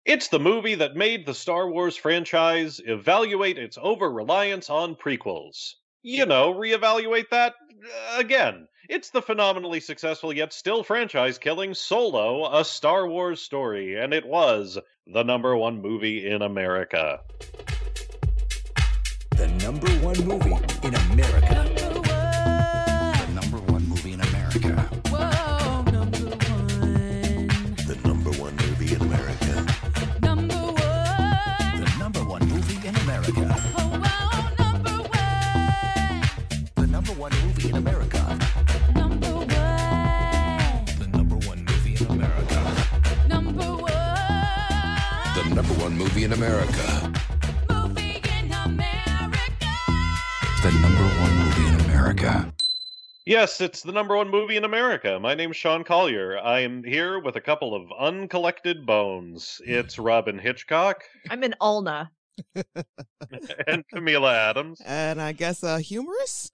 It's the movie that made the Star Wars franchise evaluate its over-reliance on prequels. Reevaluate that again. It's the phenomenally successful yet still franchise-killing Solo, a Star Wars story, and it was the number one movie in America. The number one movie in America. The number one movie in America. Whoa, number one. The number one movie in America. Number one. The number one movie in America. Oh, wow, number one. The number one movie in America. Number one. The number one movie in America. Number one. The number one movie in America. Movie in America. The number one movie in America. Yes, it's the number one movie in America. My name's Sean Collier. I am here with a couple of uncollected bones. It's Robin Hitchcock I'm an Ulna. and Camila Adams. And I guess humorous?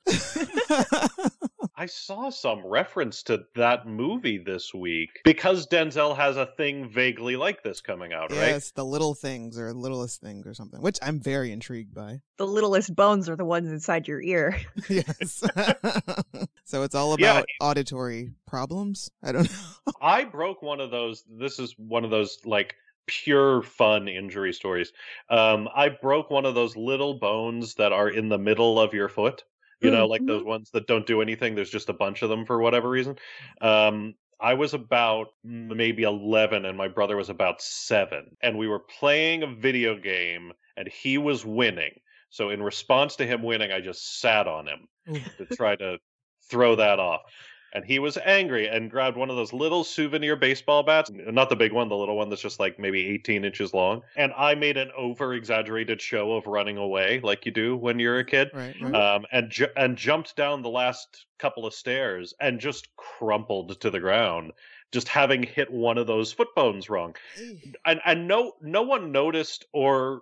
I saw some reference to that movie this week because Denzel has a thing vaguely like this coming out, right? Yes, the little things or littlest things or something, which I'm very intrigued by. The littlest bones are the ones inside your ear. Yes. So it's all about auditory problems? I don't know. I broke one of those. This is one of those like pure fun injury stories. I broke one of those little bones that are in the middle of your foot. Like those ones that don't do anything. There's just a bunch of them for whatever reason. I was about maybe 11 and my brother was about 7. And we were playing a video game and he was winning. So in response to him winning, I just sat on him to try to throw that off. And he was angry and grabbed one of those little souvenir baseball bats. Not the big one, the little one that's just like maybe 18 inches long. And I made an over-exaggerated show of running away like you do when you're a kid. Right. And jumped down the last couple of stairs and just crumpled to the ground, just having hit one of those foot bones wrong. And no one noticed or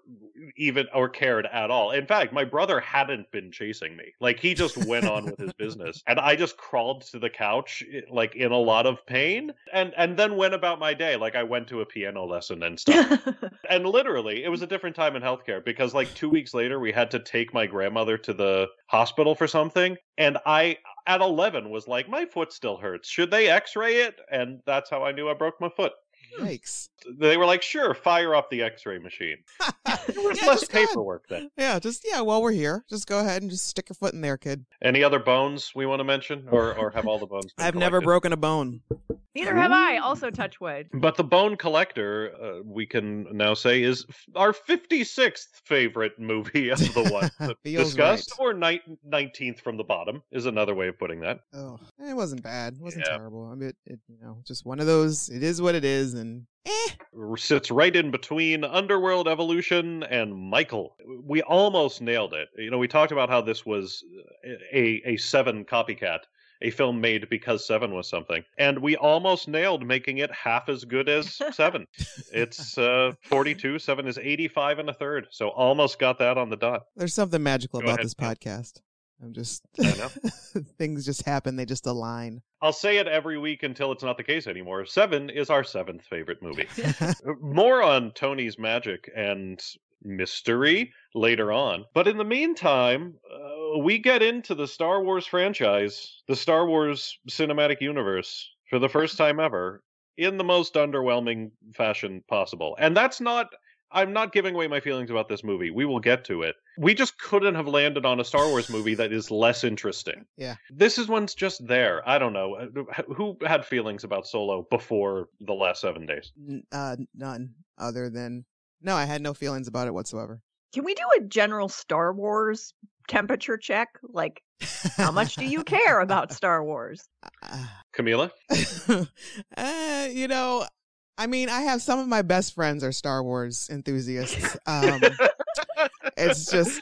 cared at all. In fact, my brother hadn't been chasing me. Like, he just went on with his business. And I just crawled to the couch, like, in a lot of pain, and then went about my day. Like, I went to a piano lesson and stuff. And literally, it was a different time in healthcare because, like, 2 weeks later, we had to take my grandmother to the hospital for something. And I, at 11, was like, my foot still hurts. Should they x-ray it? And that's how I knew I broke my foot. Yikes. They were like, sure, fire up the x-ray machine. There was less paperwork then. Yeah, while we're here, just go ahead and just stick your foot in there, kid. Any other bones we want to mention? Or have all the bones been I've never collected? broken a bone. Neither have I. Also touch wood. But the Bone Collector, we can now say, is our 56th favorite movie of the one Feels discussed. right. Or 19th from the bottom is another way of putting that. Oh, it wasn't bad. It wasn't Yeah. terrible. I mean, just one of those. It is what it is, and Sits right in between Underworld Evolution and Michael. We almost nailed it. We talked about how this was a Seven copycat, a film made because Seven was something. And we almost nailed making it half as good as Seven. It's 42, Seven is 85 and a third. So almost got that on the dot. there's something magical Go about ahead, this Sam. podcast. I'm just I know. things just happen. They just align. I'll say it every week until it's not the case anymore. Seven is our 7th favorite movie. More on Tony's magic and mystery later on. But in the meantime, we get into the Star Wars franchise, the Star Wars cinematic universe, for the first time ever, in the most underwhelming fashion possible. And I'm not giving away my feelings about this movie. We will get to it. We just couldn't have landed on a Star Wars movie that is less interesting. Yeah. This one's just there. I don't know. Who had feelings about Solo before the last 7 days? None other than no. I had no feelings about it whatsoever. Can we do a general Star Wars temperature check? Like, how much do you care about Star Wars? Camila? I mean, I have some of my best friends are Star Wars enthusiasts. It's just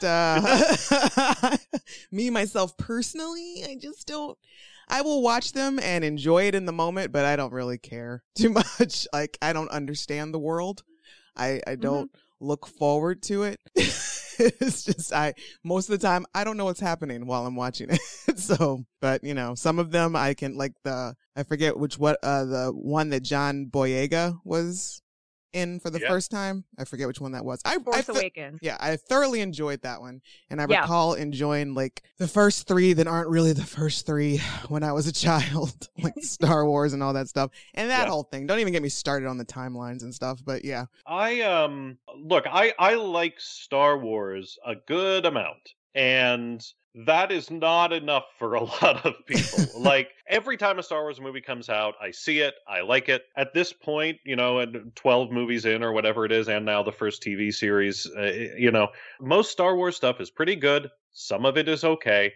me, myself, personally, I just don't. I will watch them and enjoy it in the moment, but I don't really care too much. Like, I don't understand the world. I don't look forward to it. It's just most of the time I don't know what's happening while I'm watching it. So, but some of them I can, like I forget the one that John Boyega was in for the Yeah. first time. I forget which one that was. Force Awakens. Yeah, I thoroughly enjoyed that one. And I Yeah. recall enjoying like the first three that aren't really the first three when I was a child, like Star Wars and all that stuff. And that Yeah. whole thing. Don't even get me started on the timelines and stuff. But yeah. I look, I like Star Wars a good amount, and that is not enough for a lot of people. Like every time a Star Wars movie comes out, I see it, I like it. At this point, and 12 movies in or whatever it is, and now the first TV series, most Star Wars stuff is pretty good. Some of it is okay,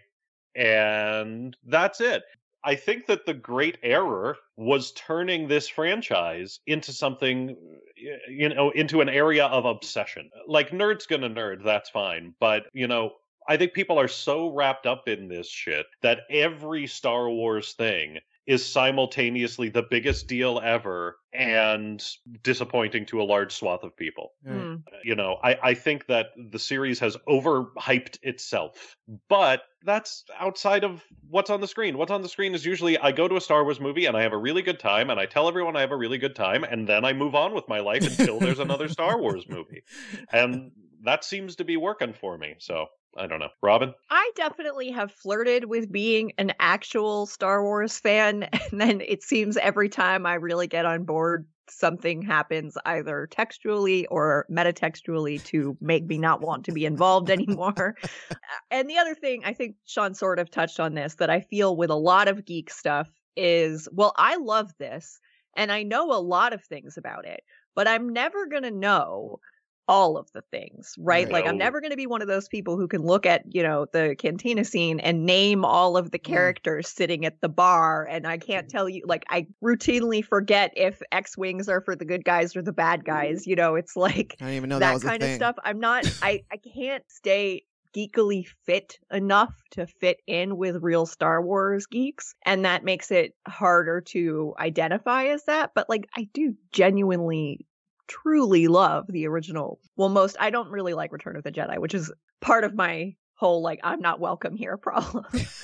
and that's it. I think that the great error was turning this franchise into something, into an area of obsession. Like, nerd's gonna nerd, that's fine. But, I think people are so wrapped up in this shit that every Star Wars thing is simultaneously the biggest deal ever and disappointing to a large swath of people. Mm. I think that the series has overhyped itself, but that's outside of what's on the screen. What's on the screen is usually I go to a Star Wars movie and I have a really good time and I tell everyone I have a really good time and then I move on with my life until there's another Star Wars movie. And that seems to be working for me. So I don't know. Robin? I definitely have flirted with being an actual Star Wars fan, and then it seems every time I really get on board, something happens either textually or metatextually to make me not want to be involved anymore. And the other thing, I think Sean sort of touched on this, that I feel with a lot of geek stuff is, well, I love this, and I know a lot of things about it, but I'm never going to know all of the things, right? Right. Like I'm No. never going to be one of those people who can look at, the cantina scene and name all of the characters sitting at the bar. And I can't tell you, like, I routinely forget if X-Wings are for the good guys or the bad guys. It's like I didn't even know that that was a kind of thing. stuff. I can't stay geekily fit enough to fit in with real Star Wars geeks. And that makes it harder to identify as that. But like, I do genuinely truly love the original. Well, I don't really like Return of the Jedi, which is part of my whole like I'm not welcome here problem.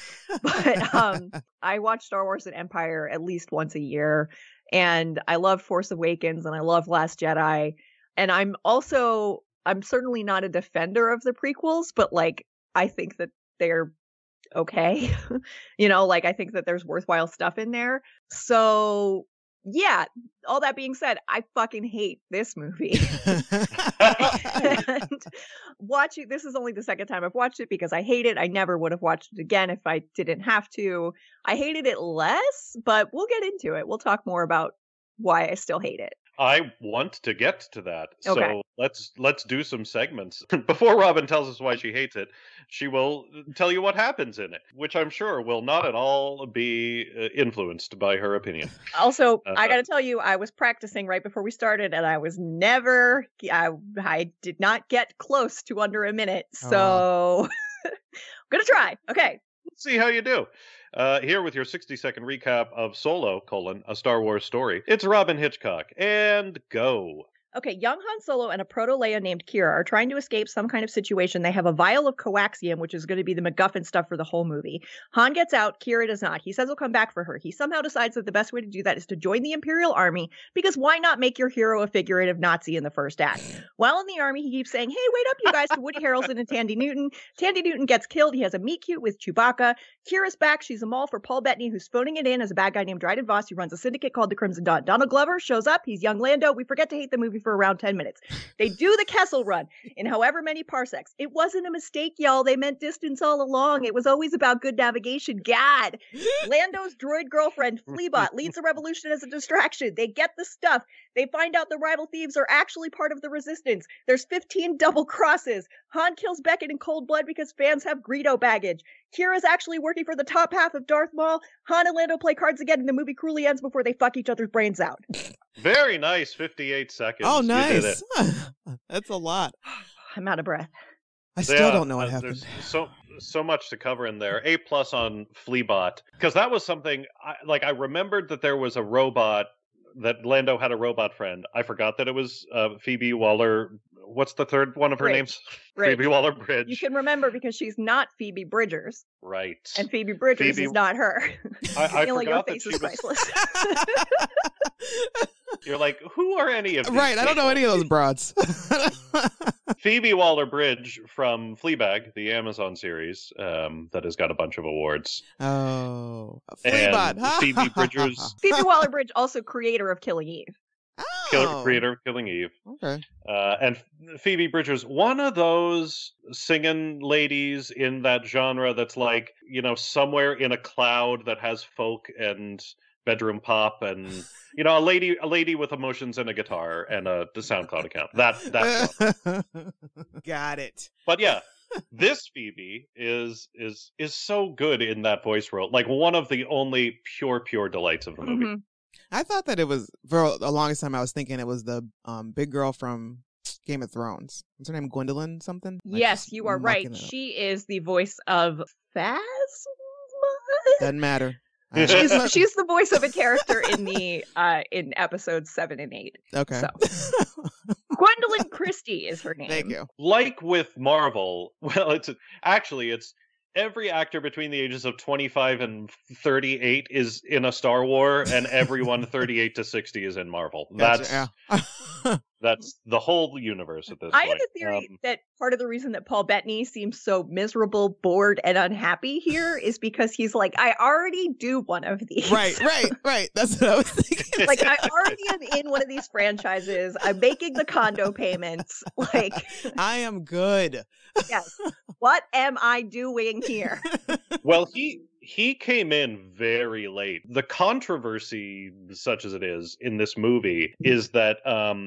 But I watch Star Wars and Empire at least once a year, and I love Force Awakens and I love Last Jedi. And I'm certainly not a defender of the prequels, but like I think that they're okay. Like I think that there's worthwhile stuff in there. So yeah, all that being said, I fucking hate this movie. And watching this is only the second time I've watched it because I hate it. I never would have watched it again if I didn't have to. I hated it less, but we'll get into it. We'll talk more about why I still hate it. I want to get to that. Okay. So let's do some segments. Before Robin tells us why she hates it, she will tell you what happens in it, which I'm sure will not at all be influenced by her opinion. Also, I got to tell you, I was practicing right before we started, and I was never, I did not get close to under a minute. So I'm going to try. Okay. Let's see how you do. Here with your 60-second recap of Solo, a Star Wars story. It's Robin Hitchcock, and go. Okay, young Han Solo and a proto-Leia named Kira are trying to escape some kind of situation. They have a vial of coaxium, which is going to be the MacGuffin stuff for the whole movie. Han gets out, Kira does not. He says he'll come back for her. He somehow decides that the best way to do that is to join the Imperial Army, because why not make your hero a figurative Nazi in the first act? While in the army, he keeps saying, hey, wait up, you guys, to Woody Harrelson and Tandy Newton. Tandy Newton gets killed. He has a meet-cute with Chewbacca. Kira's back. She's a mall for Paul Bettany, who's phoning it in as a bad guy named Dryden Voss, who runs a syndicate called the Crimson Dawn. Donald Glover shows up. He's young Lando. We forget to hate the movie for around 10 minutes. They do the Kessel Run in however many parsecs. It wasn't a mistake, y'all. They meant distance all along. It was always about good navigation. God. Lando's droid girlfriend, Fleabot, leads a revolution as a distraction. They get the stuff. They find out the rival thieves are actually part of the resistance. There's 15 double crosses. Han kills Beckett in cold blood because fans have Greedo baggage. Kira's actually working for the top half of Darth Maul. Han and Lando play cards again, and the movie cruelly ends before they fuck each other's brains out. Very nice, 58 seconds. Oh, You did it. nice. That's a lot. I'm out of breath. I still Yeah, don't know what happened. There's so much to cover in there. A+ on Fleabot, because that was something I remembered that there was a robot, that Lando had a robot friend. I forgot that it was Phoebe Waller. What's the third one of her Bridge. names? Bridge. Phoebe Waller Bridge. You can remember because she's not Phoebe Bridgers, Right. and Phoebe Bridgers Phoebe- is not her. I Neil, your forgot that face she is was. priceless. You're like, who are any of these Right, I don't know people? any of those broads. Phoebe Waller-Bridge from Fleabag, the Amazon series, that has got a bunch of awards. Oh, And Fleabot. Phoebe Bridgers, Phoebe Waller-Bridge, also creator of Killing Eve. creator of Killing Eve. Okay. And Phoebe Bridgers, one of those singing ladies in that genre that's like, you know, somewhere in a cloud that has folk and bedroom pop and, you know, a lady with emotions and a guitar and the SoundCloud account. That. Got it. But yeah, this Phoebe is so good in that voice role. Like one of the only pure delights of the movie. Mhm. I thought that it was, for the longest time I was thinking it was the big girl from Game of Thrones. What's her name? Gwendolyn something? Like, Yes, just you are right. mucking it up. She is the voice of Phasma. Doesn't matter. She's the voice of a character in the in episodes 7 and 8. Okay. So. Gwendolyn Christie is her name. Thank you. Like with Marvel, well, it's every actor between the ages of 25 and 38 is in a Star Wars, and everyone 38 to 60 is in Marvel. Gotcha, That's the whole universe at this I point. have a theory that part of the reason that Paul Bettany seems so miserable, bored, and unhappy here is because he's like, I already do one of these. Right. That's what I was thinking. Like, I already am in one of these franchises. I'm making the condo payments. Like, I am good. yes. What am I doing here? Well, he came in very late. The controversy, such as it is in this movie, is that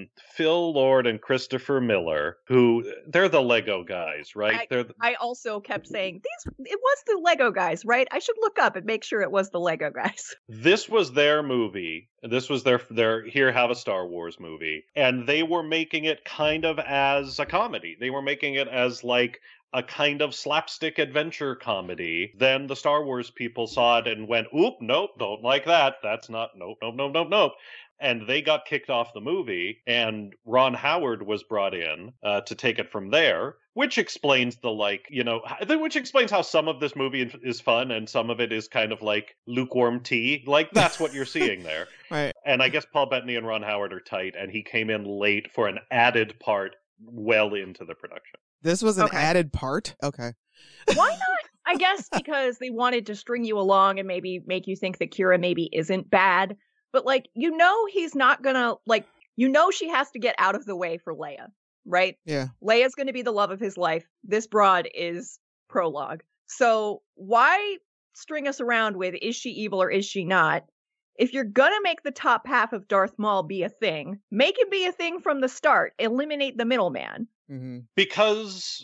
Phil Lord and Christopher Miller, who they're the Lego guys, right? I also kept saying, it was the Lego guys, right? I should look up and make sure it was the Lego guys. This was their movie. This was their here, have a Star Wars movie. And they were making it kind of as a comedy. They were making it as like a kind of slapstick adventure comedy. Then the Star Wars people saw it and went, oop, nope, don't like that. That's not, nope. And they got kicked off the movie, and Ron Howard was brought in to take it from there, which explains which explains how some of this movie is fun and some of it is kind of like lukewarm tea. Like, that's what you're seeing there. Right. And I guess Paul Bettany and Ron Howard are tight, and he came in late for an added part well into the production. This was an Okay. added part? Okay. Why not? I guess because they wanted to string you along and maybe make you think that Kira maybe isn't bad. But, like, he's not gonna, like, she has to get out of the way for Leia, right? Yeah. Leia's gonna be the love of his life. This broad is prologue. So why string us around with, is she evil or is she not? If you're gonna make the top half of Darth Maul be a thing, make him be a thing from the start. Eliminate the middleman. Mm-hmm. Because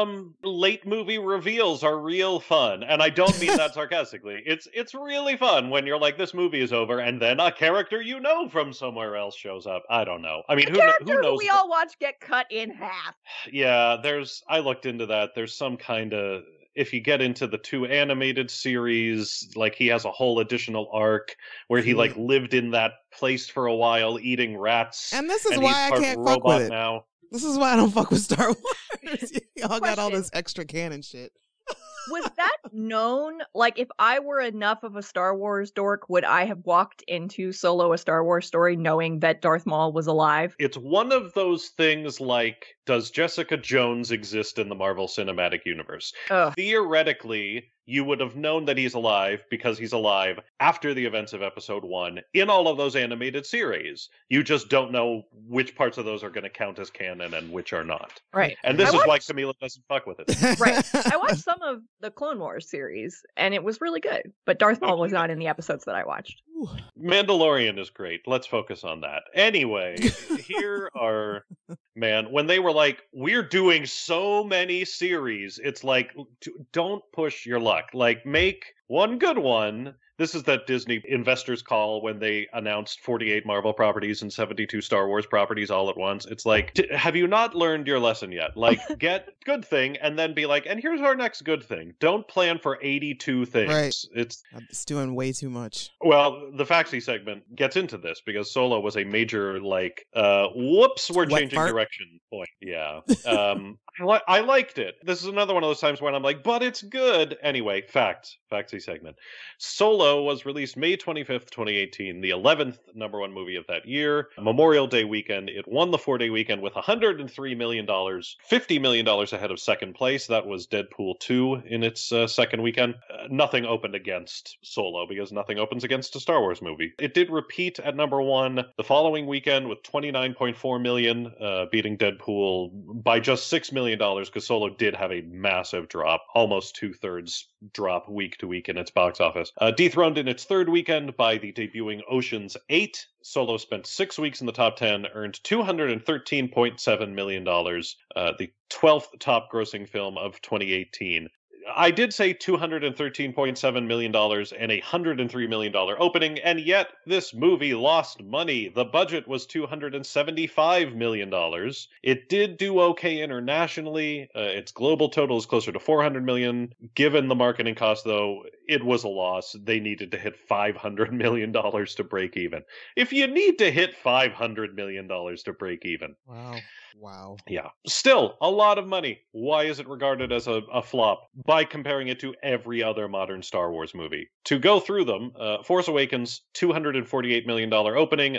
late movie reveals are real fun, and I don't mean that sarcastically. It's really fun when you're like, this movie is over, and then a character you know from somewhere else shows up. I don't know. I mean, A who character knows? we all watch get cut in half. Yeah, I looked into that. There's some kind of, if you get into the 2 animated series, like he has a whole additional arc where he like lived in that place for a while eating rats. And this is and why he's I part can't fuck robot with it. now. This is why I don't fuck with Star Wars. Y'all got all Question. this extra canon shit. Was that known? Like, if I were enough of a Star Wars dork, would I have walked into Solo: A Star Wars Story knowing that Darth Maul was alive? It's one of those things like, does Jessica Jones exist in the Marvel Cinematic Universe? Ugh. Theoretically, you would have known that he's alive because he's alive after the events of Episode 1 in all of those animated series. You just don't know which parts of those are going to count as canon and which are not. Right. And this I is why watched- Camila doesn't fuck with it. Right. I watched some of the Clone Wars series, and it was really good. But Darth Maul was not in the episodes that I watched. Mandalorian is great. Let's focus on that. Anyway, here are, man, when they were like, we're doing so many series, it's like, don't push your luck. Like, make one good one. This is that Disney investors call when they announced 48 Marvel properties and 72 Star Wars properties all at once. It's like, have you not learned your lesson yet? Like, get good thing and then be like, and here's our next good thing. Don't plan for 82 things. Right. It's It's doing way too much. well, the Faxi segment gets into this because Solo was a major like, whoops, we're Wet changing fart? direction point. Yeah. I liked it. This is another one of those times when I'm like, but it's good. Anyway, Faxi segment. Solo was released May 25th, 2018, the 11th number one movie of that year. Memorial Day weekend. It won the 4-day weekend with $103 million, $50 million ahead of second place. That was Deadpool 2 in its second weekend. Nothing opened against Solo because nothing opens against a Star Wars movie. It did repeat at number one the following weekend with $29.4 million, beating Deadpool by just $6 million because Solo did have a massive drop, almost 2/3 drop week to week in its box office. Dethroned in its third weekend by the debuting Ocean's 8. Solo spent 6 weeks in the top 10, earned $213.7 million, the 12th top grossing film of 2018. I did say $213.7 million and a $103 million opening, and yet this movie lost money. The budget was $275 million. It did do okay internationally. Its global total is closer to $400 million. Given the marketing cost, though, it was a loss. They needed to hit $500 million to break even. If you need to hit $500 million to break even. Wow. Yeah. Still, a lot of money. Why is it regarded as a flop? By comparing it to every other modern Star Wars movie. To go through them, Force Awakens, $248 million opening,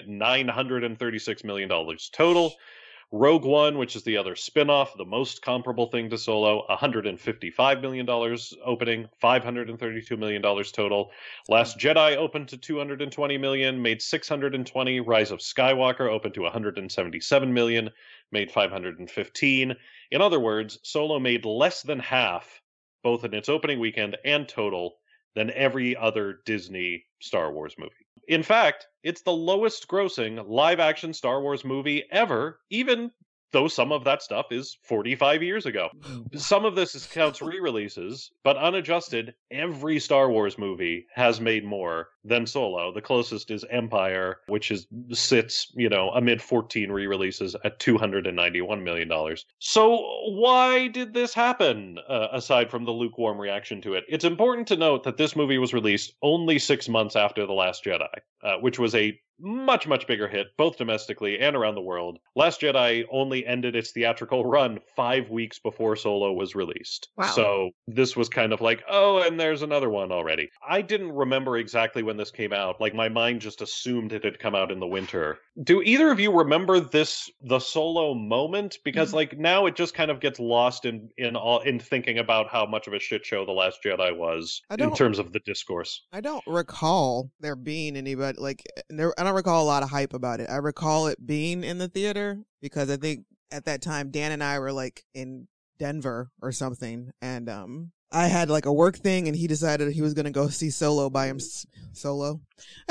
$936 million total. Rogue One, which is the other spin-off, the most comparable thing to Solo, $155 million opening, $532 million total. Last Jedi opened to $220 million, made $620. Rise of Skywalker opened to $177 million, made $515. In other words, Solo made less than half, both in its opening weekend and total, than every other Disney Star Wars movie. In fact, it's the lowest grossing live-action Star Wars movie ever, even though some of that stuff is 45 years ago. Some of this counts re-releases, but unadjusted, every Star Wars movie has made more than Solo. The closest is Empire, which sits, amid 14 re-releases at $291 million. So why did this happen, aside from the lukewarm reaction to it? It's important to note that this movie was released only 6 months after The Last Jedi, which was a much, much bigger hit, both domestically and around the world. Last Jedi only ended its theatrical run 5 weeks before Solo was released. Wow. So this was kind of like, oh, and there's another one already. I didn't remember exactly when this came out. Like, my mind just assumed it had come out in the winter. Do either of you remember the Solo moment? Because like now it just kind of gets lost in thinking about how much of a shit show The Last Jedi was in terms of the discourse. I don't recall there being anybody I don't recall a lot of hype about it. I recall it being in the theater because I think at that time Dan and I were like in Denver or something, and I had like a work thing, and he decided he was going to go see Solo by him solo.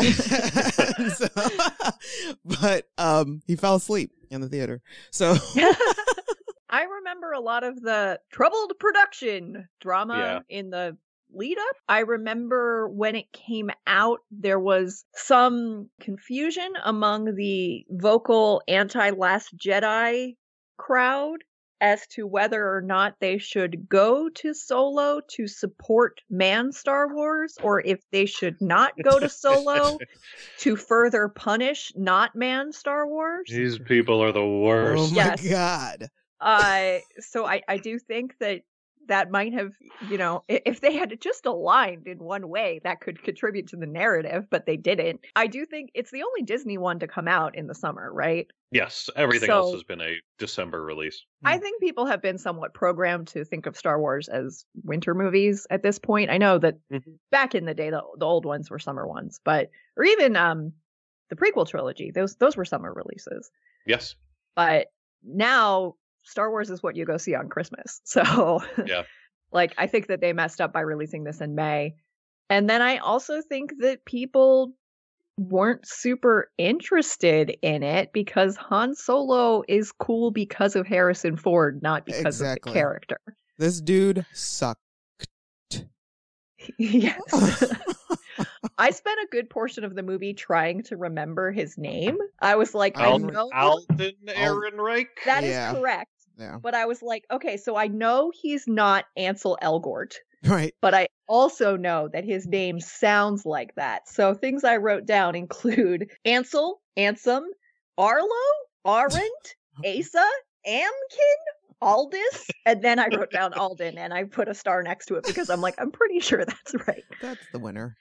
But he fell asleep in the theater. So I remember a lot of the troubled production drama in the lead up. I remember when it came out, there was some confusion among the vocal anti-Last Jedi crowd as to whether or not they should go to Solo to support Man Star Wars, or if they should not go to Solo to further punish not Man Star Wars. These people are the worst. oh my God. So I do think that might have, if they had just aligned in one way, that could contribute to the narrative, but they didn't. I do think it's the only Disney one to come out in the summer, right? Yes, everything else has been a December release. I think people have been somewhat programmed to think of Star Wars as winter movies at this point. I know that back in the day, the old ones were summer ones, or even the prequel trilogy, those were summer releases. Yes. But now Star Wars is what you go see on Christmas. So yeah. I think that they messed up by releasing this in May. And then I also think that people weren't super interested in it because Han Solo is cool because of Harrison Ford, not because of the character. This dude sucked. Yes. I spent a good portion of the movie trying to remember his name. I was like, I know Alden Ehrenreich? that is correct. Yeah. But I was like, okay, so I know he's not Ansel Elgort, Right. but I also know that his name sounds like that. So things I wrote down include Ansel, Ansem, Arlo, Arendt, Asa, Amkin, Aldous, and then I wrote down Alden and I put a star next to it because I'm like, I'm pretty sure that's right. That's the winner.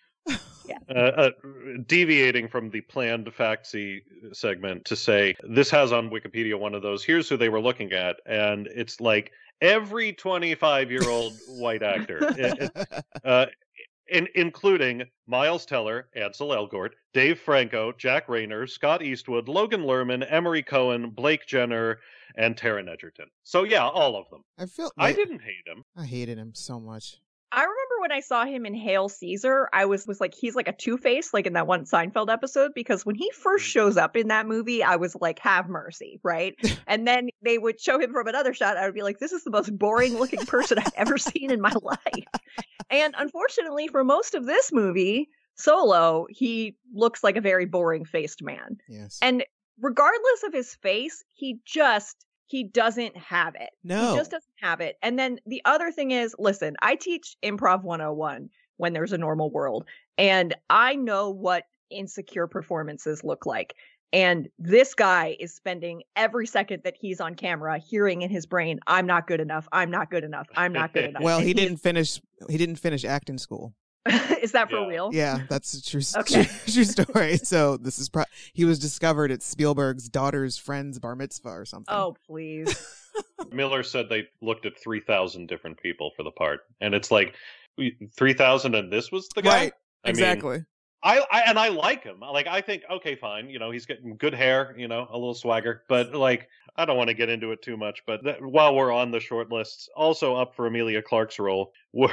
Deviating from the planned factsy segment to say this has on Wikipedia one of those, here's who they were looking at, and it's like every 25-year-old white actor, including Miles Teller, Ansel Elgort, Dave Franco, Jack Rayner, Scott Eastwood, Logan Lerman, Emery Cohen, Blake Jenner, and Taron Egerton. So yeah, all of them. I didn't hate him. I hated him so much. I remember when I saw him in Hail Caesar, I was like, he's like a Two-Face, like in that one Seinfeld episode, because when he first shows up in that movie, I was like, have mercy, right? And then they would show him from another shot. I would be like, this is the most boring looking person I've ever seen in my life. And unfortunately, for most of this movie, Solo, he looks like a very boring faced man. Yes. And regardless of his face, he doesn't have it. No. He just doesn't have it. And then the other thing is, listen, I teach Improv 101 when there's a normal world, and I know what insecure performances look like. And this guy is spending every second that he's on camera hearing in his brain, I'm not good enough. I'm not good enough. I'm not good enough. Well, And he didn't finish acting school. Is that for Yeah. real? Yeah, that's a true, Okay. true story. So this is he was discovered at Spielberg's daughter's friend's bar mitzvah or something. Oh, please. Miller said they looked at 3,000 different people for the part, and it's like 3,000, and this was the guy. Right. I mean, Exactly. I like him. Like, I think, okay, fine. He's getting good hair, a little swagger, but like, I don't want to get into it too much. But while we're on the short lists, also up for Emilia Clarke's role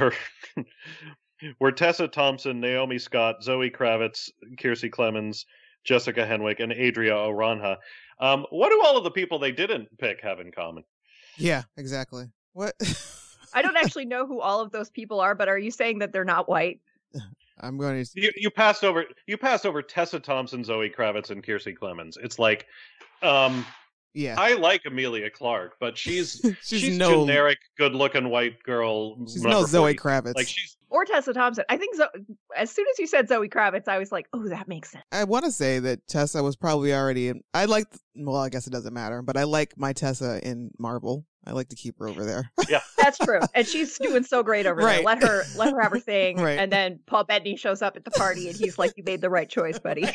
were Tessa Thompson, Naomi Scott, Zoe Kravitz, Kiersey Clemens, Jessica Henwick, and Adria Oranha. What do all of the people they didn't pick have in common? Yeah, exactly. What? I don't actually know who all of those people are, but are you saying that they're not white? I'm going to. You passed over Tessa Thompson, Zoe Kravitz, and Kiersey Clemens. It's like, Yeah. I like Emilia Clarke, but she's she's no generic, good-looking white girl. She's number no Zoe 40. Kravitz. Like she's Or Tessa Thompson. I think as soon as you said Zoe Kravitz, I was like, oh, that makes sense. I want to say that Tessa was probably already. I guess it doesn't matter, but I like my Tessa in Marvel. I like to keep her over there. That's true. And she's doing so great over Right. there. Let her have her thing. Right. And then Paul Bettany shows up at the party and he's like, you made the right choice, buddy.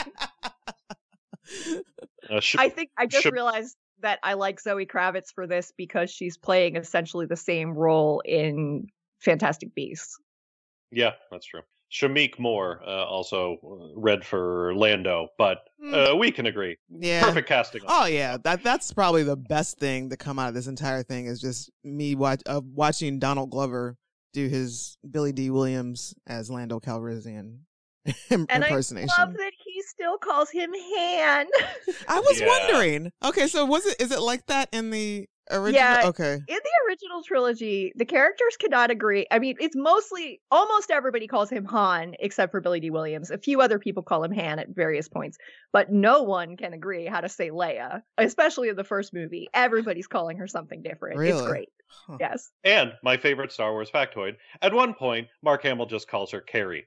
I think I just realized that I like Zoe Kravitz for this because she's playing essentially the same role in Fantastic Beasts. Yeah, that's true. Shamik Moore also read for Lando, but we can agree. Yeah. Perfect casting. Oh yeah, that's probably the best thing to come out of this entire thing is just me watching Donald Glover do his Billy D. Williams as Lando Calrissian And impersonation. I love that he still calls him Han. I was Yeah. wondering. Okay, so is it like that in the original? Yeah. Okay. In the original trilogy, the characters cannot agree. I mean, it's mostly almost everybody calls him Han except for Billy D. Williams. A few other people call him Han at various points, but no one can agree how to say Leia, especially in the first movie. Everybody's calling her something different. It's Really? great. Huh. Yes. And my favorite Star Wars factoid: at one point, Mark Hamill just calls her Carrie.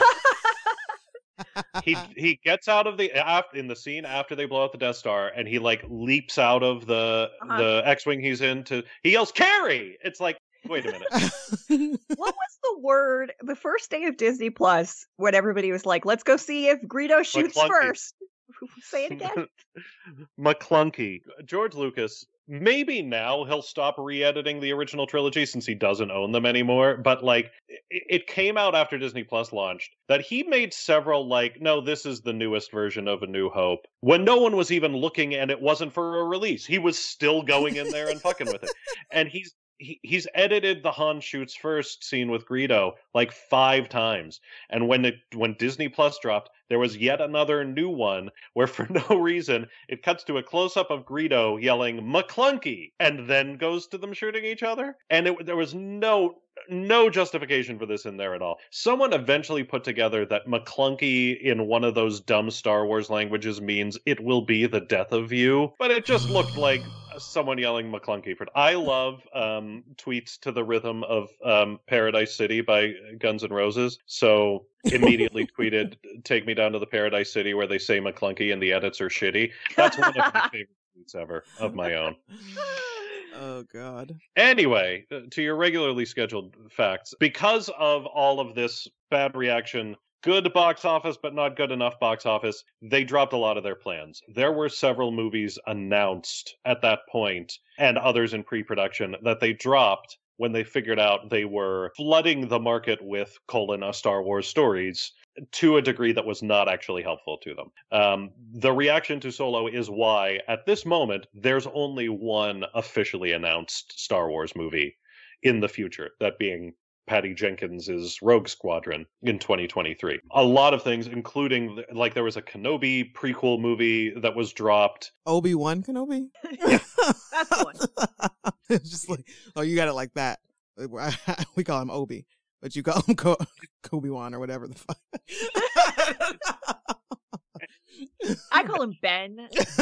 He gets out of in the scene after they blow up the Death Star, and he like leaps out of the X-wing he's in he yells Carrie. It's like, wait a minute. What was the word the first day of Disney Plus when everybody was like, let's go see if Greedo shoots McClunky. first? Say it again. McClunky. George Lucas, maybe now he'll stop re-editing the original trilogy since he doesn't own them anymore, but like it came out after Disney Plus launched that he made several like, no, this is the newest version of A New Hope, when no one was even looking and it wasn't for a release. He was still going in there and fucking with it. And he's edited the Han shoots first scene with Greedo like 5 times. And when Disney Plus dropped, there was yet another new one where for no reason it cuts to a close-up of Greedo yelling McClunky and then goes to them shooting each other. And there was no justification for this in there at all. Someone eventually put together that McClunky in one of those dumb Star Wars languages means it will be the death of you, but it just looked like someone yelling McClunky for. I love tweets to the rhythm of Paradise City by Guns N' Roses. So immediately tweeted, "Take me down to the Paradise City where they say McClunky and the edits are shitty." That's one of my favorite tweets ever of my own. Oh God. Anyway, to your regularly scheduled facts. Because of all of this bad reaction, good box office, but not good enough box office, they dropped a lot of their plans. There were several movies announced at that point, and others in pre-production, that they dropped when they figured out they were flooding the market with Star Wars stories to a degree that was not actually helpful to them. The reaction to Solo is why, at this moment, there's only one officially announced Star Wars movie in the future, that being Patty Jenkins' Rogue Squadron in 2023. A lot of things, including, like, there was a Kenobi prequel movie that was dropped. Obi-Wan Kenobi? That's the one. It's just like, oh, you got it like that. We call him Obi, but you call him Kobe-Wan or whatever the fuck. I call him Ben.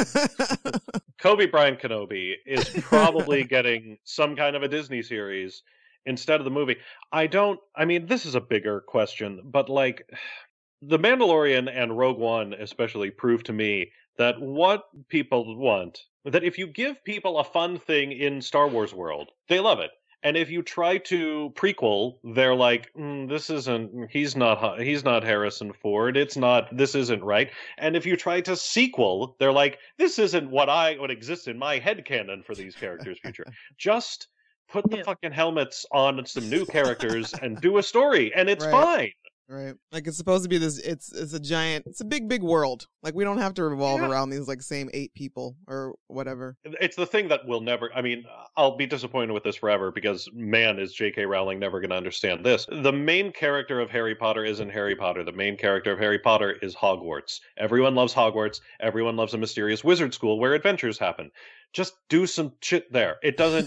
Kobe Bryant Kenobi is probably getting some kind of a Disney series instead of the movie. I mean, this is a bigger question, but like, The Mandalorian and Rogue One especially proved to me that what people want, that if you give people a fun thing in Star Wars world, they love it. And if you try to prequel, they're like, he's not Harrison Ford. This isn't right. And if you try to sequel, they're like, this isn't what exists in my headcanon for these characters' future. Just put the fucking helmets on some new characters and do a story, and it's fine. Right. Like, it's supposed to be this, it's a big world. Like, we don't have to revolve around these, like, same 8 people or whatever. It's the thing that will never, I mean, I'll be disappointed with this forever because, man, is J.K. Rowling never going to understand this. The main character of Harry Potter isn't Harry Potter. The main character of Harry Potter is Hogwarts. Everyone loves Hogwarts. Everyone loves a mysterious wizard school where adventures happen. Just do some shit there. It doesn't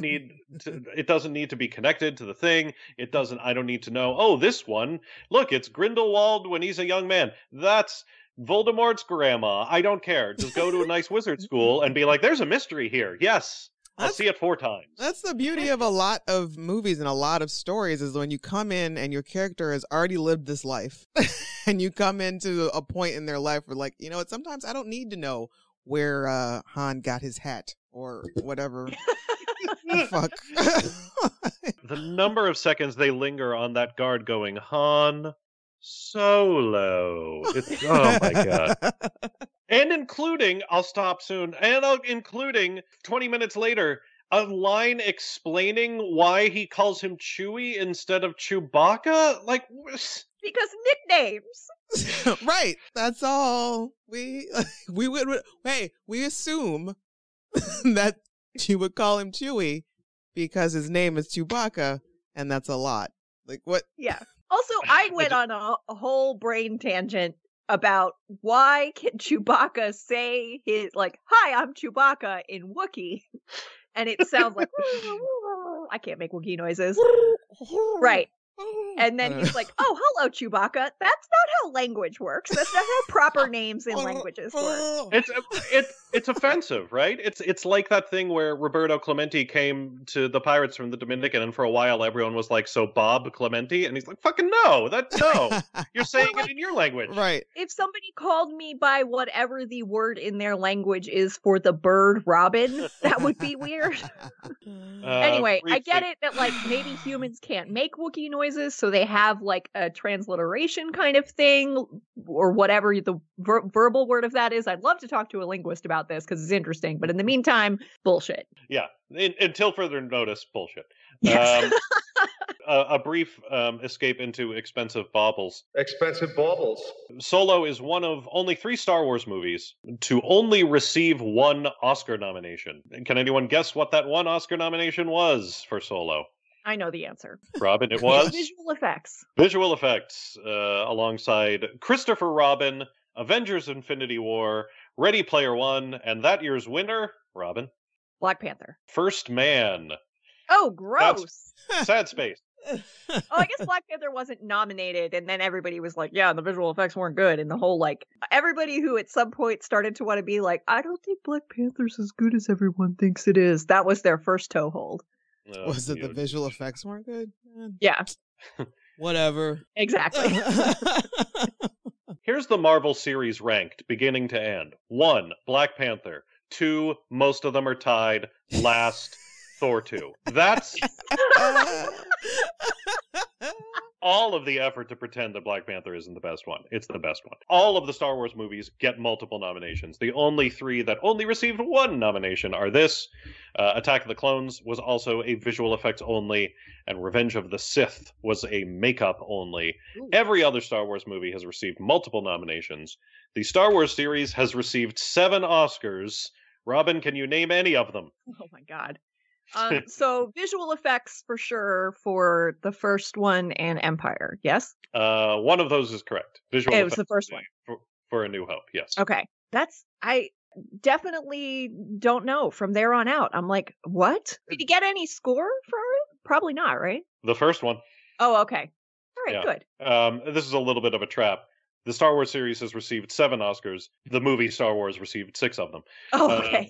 need to be connected to the thing. I don't need to know, oh, this one, look, it's Grindelwald when he's a young man. That's Voldemort's grandma. I don't care. Just go to a nice wizard school and be like, there's a mystery here. Yes. I'll see it 4 times. That's the beauty of a lot of movies and a lot of stories, is when you come in and your character has already lived this life and you come into a point in their life where, like, you know what, sometimes I don't need to know where Han got his hat or whatever. Fuck. The number of seconds they linger on that guard going, Han Solo. Oh my God. And including, I'll stop soon, including 20 minutes later, a line explaining why he calls him Chewie instead of Chewbacca? Like, Because nicknames. Right. That's all. We assume that you would call him Chewie because his name is Chewbacca, and that's a lot. Like, what? Yeah. Also, I went on a whole brain tangent about why can Chewbacca say his, like, hi, I'm Chewbacca in Wookiee. And it sounds like, I can't make Wookiee noises. Right. And then he's like, oh, hello, Chewbacca. That's not how language works. That's not how proper names in languages work. It's offensive, right? It's like that thing where Roberto Clemente came to the Pirates from the Dominican, and for a while everyone was like, so Bob Clemente? And he's like, fucking no, you're saying it in your language. Right. If somebody called me by whatever the word in their language is for the bird robin, that would be weird. Anyway, I get it that, like, maybe humans can't make Wookiee noises, so they have, like, a transliteration kind of thing, or whatever the verbal word of that is. I'd love to talk to a linguist about this because it's interesting, but in the meantime, bullshit. Yeah, until further notice, bullshit. Yes. A brief escape into expensive baubles. Expensive baubles. Solo is one of only 3 Star Wars movies to only receive 1 Oscar nomination. Can anyone guess what that 1 Oscar nomination was for Solo? I know the answer. Robin, it was? Visual effects. Visual effects, alongside Christopher Robin, Avengers Infinity War, Ready Player One, and that year's winner, Robin. Black Panther. First Man. Oh, gross. Sad Space. Oh, I guess Black Panther wasn't nominated, and then everybody was like, yeah, the visual effects weren't good. And the whole, like, everybody who at some point started to want to be like, I don't think Black Panther's as good as everyone thinks it is. That was their first toehold. No, Was it the you- visual effects weren't good? Yeah, Whatever. exactly. Here's the Marvel series ranked, beginning to end. 1, Black Panther. 2, most of them are tied. Last, Thor 2. That's all of the effort to pretend that Black Panther isn't the best one. It's the best one. All of the Star Wars movies get multiple nominations. The only 3 that only received 1 nomination are this. Attack of the Clones was also a visual effects only, and Revenge of the Sith was a makeup only. Ooh. Every other Star Wars movie has received multiple nominations. The Star Wars series has received 7 Oscars. Robin, can you name any of them? Oh my god. So visual effects for sure for the first one and Empire. Yes. One of those is correct. Visual It was the effects first only for A New Hope. Yes. Okay. I definitely don't know from there on out. I'm like, what? Did you get any score for it? Probably not, right? The first one. Oh, okay. All right, Yeah. good. This is a little bit of a trap. The Star Wars series has received 7 Oscars. The movie Star Wars received 6 of them. Oh, okay.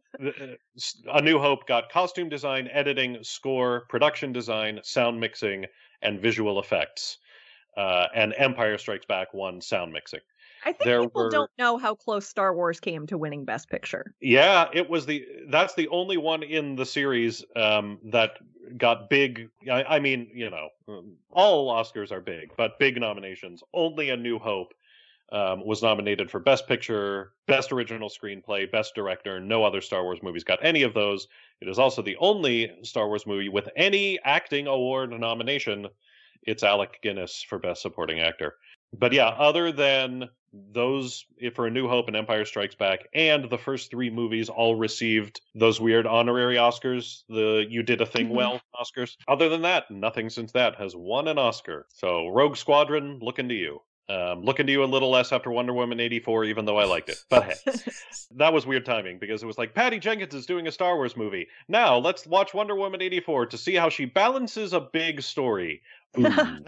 A New Hope got costume design, editing, score, production design, sound mixing, and visual effects. And Empire Strikes Back won sound mixing. I think there people were- don't know how close Star Wars came to winning Best Picture. Yeah, that's the only one in the series that got big. I mean, all Oscars are big, but big nominations. Only A New Hope was nominated for Best Picture, Best Original Screenplay, Best Director. No other Star Wars movies got any of those. It is also the only Star Wars movie with any acting award nomination. It's Alec Guinness for Best Supporting Actor. But yeah, other than those, for A New Hope and Empire Strikes Back, and the first 3 movies all received those weird honorary Oscars, the You Did a Thing Mhm. Well Oscars. Other than that, nothing since that has won an Oscar. So Rogue Squadron, looking to you. Looking to you a little less after Wonder Woman 84, even though I liked it. But hey, that was weird timing because it was like, Patty Jenkins is doing a Star Wars movie. Now let's watch Wonder Woman 84 to see how she balances a big story. Boom.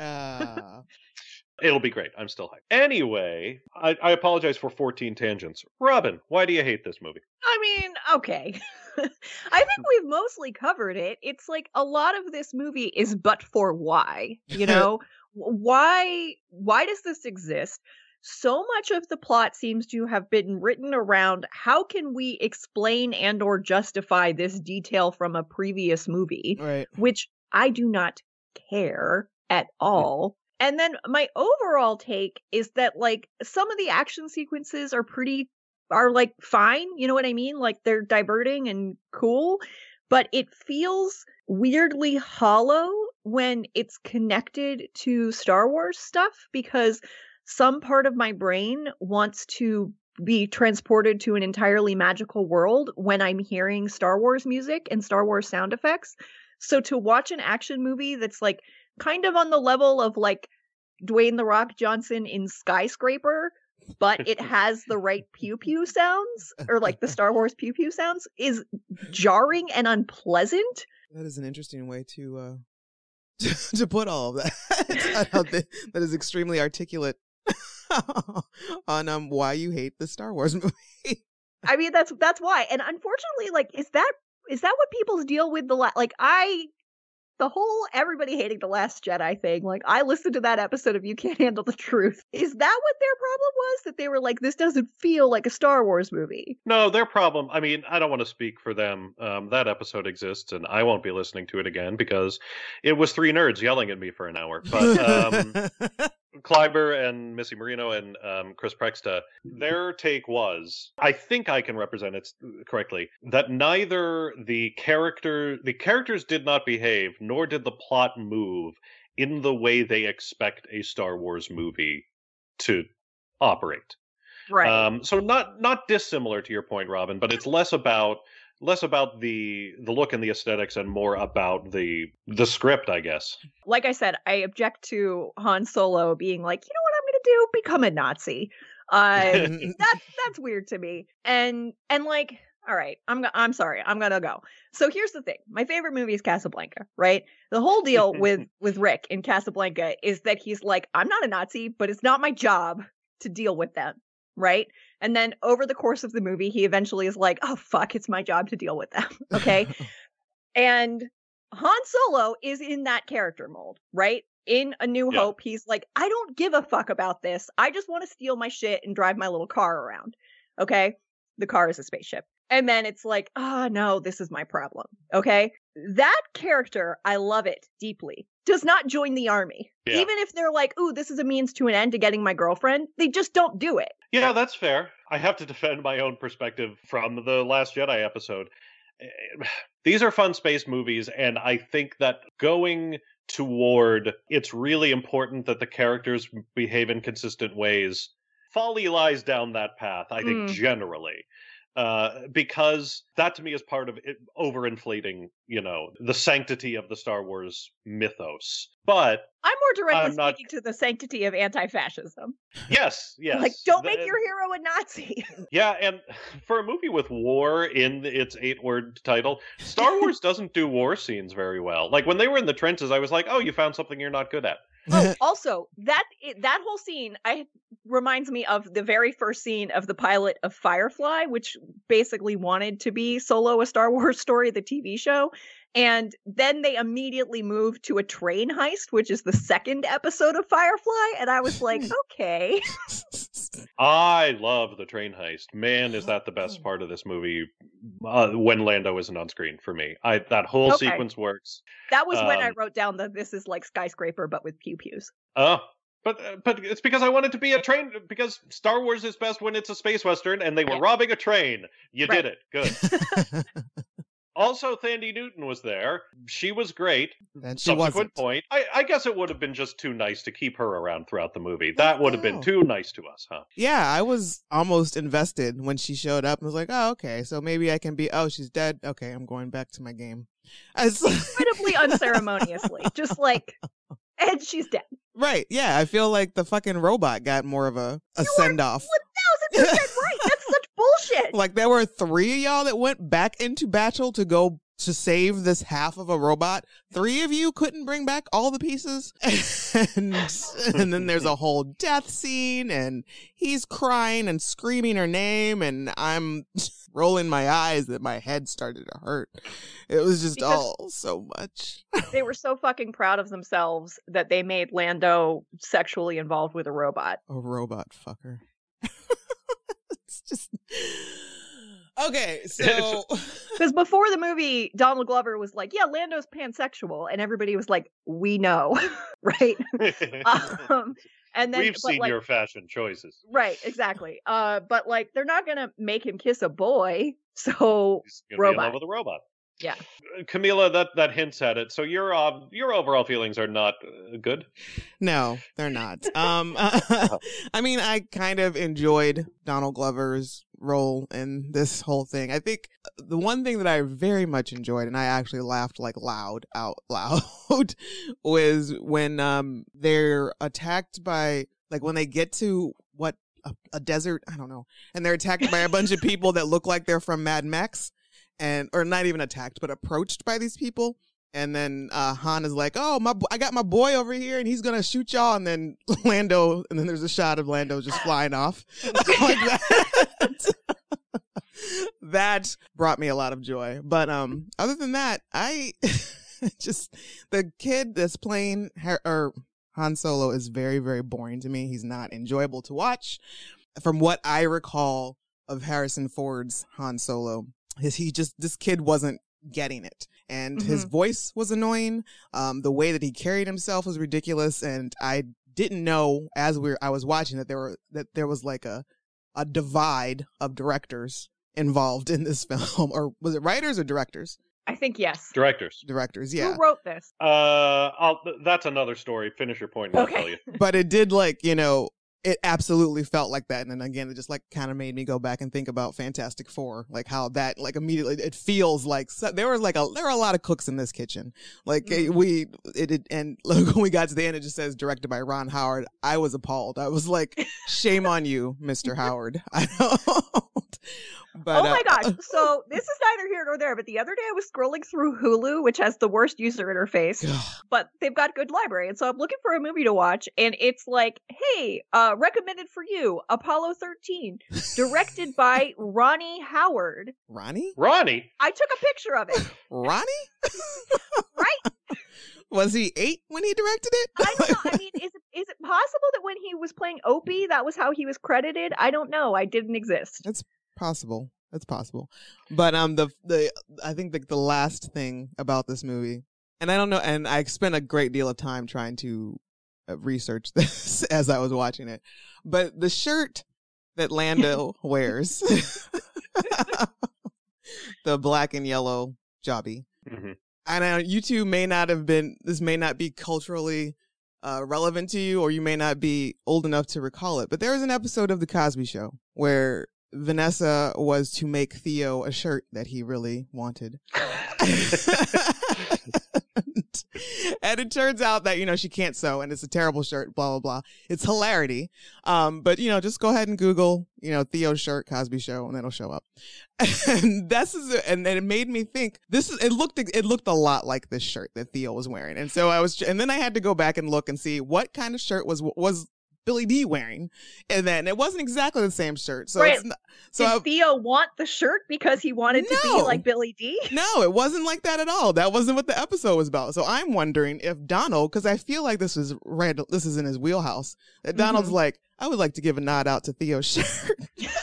It'll be great. I'm still hyped. Anyway, I apologize for 14 tangents. Robin, why do you hate this movie? I mean, okay. I think we've mostly covered it. It's like a lot of this movie is but for why, you know? Why does this exist? So much of the plot seems to have been written around how can we explain and or justify this detail from a previous movie, Right. which I do not care at all. And then my overall take is that like some of the action sequences are like fine, you know what I mean? Like they're diverting and cool, but it feels weirdly hollow when it's connected to Star Wars stuff because some part of my brain wants to be transported to an entirely magical world when I'm hearing Star Wars music and Star Wars sound effects. So to watch an action movie that's like kind of on the level of like Dwayne The Rock Johnson in Skyscraper, but it has the right pew pew sounds or like the Star Wars pew pew sounds is jarring and unpleasant. That is an interesting way to to put all of that. That is extremely articulate on why you hate the Star Wars movie. I mean, that's why. And unfortunately, like, is that what people's deal with the whole everybody hating The Last Jedi thing? Like, I listened to that episode of You Can't Handle the Truth. Is that what their problem was? That they were like, this doesn't feel like a Star Wars movie. No, their problem, I mean, I don't want to speak for them. That episode exists, and I won't be listening to it again because it was 3 nerds yelling at me for an hour. But Kleiber and Missy Marino and Chris Prexta, their take was, I think I can represent it correctly, that neither the characters did not behave, nor did the plot move in the way they expect a Star Wars movie to operate. Right. So not dissimilar to your point, Robin, but it's less about the look and the aesthetics and more about the script, I guess. Like I said, I object to Han Solo being like, you know what I'm going to do? Become a Nazi. That's weird to me. And like All right. I'm sorry. I'm gonna go. So here's the thing. My favorite movie is Casablanca, right? The whole deal with Rick in Casablanca is that he's like, I'm not a Nazi, but it's not my job to deal with them, right? And then over the course of the movie, he eventually is like, oh fuck, it's my job to deal with them. Okay. And Han Solo is in that character mold, right? In A New Yeah. Hope, he's like, I don't give a fuck about this. I just want to steal my shit and drive my little car around. Okay. The car is a spaceship. And then it's like, oh no, this is my problem. Okay. That character, I love it deeply, does not join the army. Yeah. Even if they're like, ooh, this is a means to an end to getting my girlfriend, they just don't do it. Yeah, that's fair. I have to defend my own perspective from the Last Jedi episode. These are fun space movies, and I think that going toward it's really important that the characters behave in consistent ways. Folly lies down that path, I think, generally. Because that to me is part of it overinflating, the sanctity of the Star Wars mythos. But I'm more directly I'm not- speaking to the sanctity of anti-fascism. yes. Like, don't make your hero a Nazi. Yeah, and for a movie with war in its 8-word title, Star Wars doesn't do war scenes very well. Like, when they were in the trenches, I was like, oh, you found something you're not good at. Oh, also, that whole scene reminds me of the very first scene of the pilot of Firefly, which basically wanted to be Solo: A Star Wars Story, the TV show. And then they immediately moved to a train heist, which is the second episode of Firefly. And I was like, okay. I love the train heist. Man, is that the best part of this movie when Lando isn't on screen for me. That whole Okay. sequence works. That was when I Um, wrote down that this is like Skyscraper, but with pew-pews. But it's because I wanted to be a train, because Star Wars is best when it's a space western, and they were Yeah. robbing a train. You Right. did it. Good. Also, Thandie Newton was there. She was great. And she Subsequent wasn't. point. I guess it would have been just too nice to keep her around throughout the movie. That would have been know. too nice to us, huh? Yeah, I was almost invested when she showed up and was like, oh, okay, so maybe I can be, oh, she's dead. Okay, I'm going back to my game. Incredibly unceremoniously. Just like, and she's dead. Right, yeah, I feel like the fucking robot got more of a send-off. 1000% right. That's such bullshit. Like, there were 3 of y'all that went back into battle to go to save this half of a robot. 3 of you couldn't bring back all the pieces. And then there's a whole death scene, and he's crying and screaming her name, and I'm rolling my eyes that my head started to hurt. It was just Because- all so much. They were so fucking proud of themselves that they made Lando sexually involved with a robot. A robot fucker. It's just... Okay, so... Because before the movie, Donald Glover was like, yeah, Lando's pansexual. And everybody was like, we know. Right? And then, We've but, seen like, your fashion choices. right, exactly. But like, they're not going to make him kiss a boy. So, He's gonna be in love robot. with a robot. Yeah. Camila, that hints at it. So your overall feelings are not good. No, they're not. I mean, I kind of enjoyed Donald Glover's role in this whole thing. I think the one thing that I very much enjoyed, and I actually laughed like out loud, was when they're attacked by, like, when they get to a desert, I don't know, and they're attacked by a bunch of people that look like they're from Mad Max. Or not even attacked, but approached by these people. And then Han is like, oh, I got my boy over here and he's going to shoot y'all. And then Lando, and then there's a shot of Lando just flying off. Like that. That brought me a lot of joy. But other than that, I just, the kid that's playing Han Solo is very, very boring to me. He's not enjoyable to watch. From what I recall of Harrison Ford's Han Solo, this kid wasn't getting it, and his voice was annoying. The way that he carried himself was ridiculous, and I didn't know as I was watching that there was like a divide of directors involved in this film. Or was it writers or directors? I think yes. Directors. Directors, yeah. Who wrote this? That's another story. Finish your point, and I'll tell you. But it did, it absolutely felt like that. And then again, it just kind of made me go back and think about Fantastic Four, like how that immediately, it feels like there were a lot of cooks in this kitchen. Like and look, when we got to the end, it just says directed by Ron Howard. I was appalled. I was like, shame on you, Mr. Howard. I don't. But Oh my gosh. So this is neither here nor there, but the other day I was scrolling through Hulu, which has the worst user interface, but they've got good library. And so I'm looking for a movie to watch, and it's like, hey, recommended for you, Apollo 13, directed by Ronnie Howard. Ronnie? I took a picture of it. Ronnie? Right? Was he 8 when he directed it? I don't know. I mean, is it possible that when he was playing Opie, that was how he was credited? I don't know. I didn't exist. It's possible. It's possible. But I think the last thing about this movie, and I don't know, and I spent a great deal of time trying to research this as I was watching it. But the shirt that Lando wears, the black and yellow jobby. Mhm. I know you two may not have been, this may not be culturally relevant to you, or you may not be old enough to recall it, but there was an episode of The Cosby Show where Vanessa was to make Theo a shirt that he really wanted. And it turns out that, she can't sew and it's a terrible shirt, blah, blah, blah. It's hilarity. But, just go ahead and Google, Theo shirt, Cosby Show, and it'll show up. And and then it made me think it looked a lot like this shirt that Theo was wearing. And so and then I had to go back and look and see what kind of shirt was Billy D wearing, and then it wasn't exactly the same shirt. So Right. it's not, Did Theo want the shirt because he wanted to be No. like Billy D? no, it wasn't like that at all. That wasn't what the episode was about. So I'm wondering if Donald, because I feel like this is in his wheelhouse, that Donald's like, I would like to give a nod out to Theo's shirt.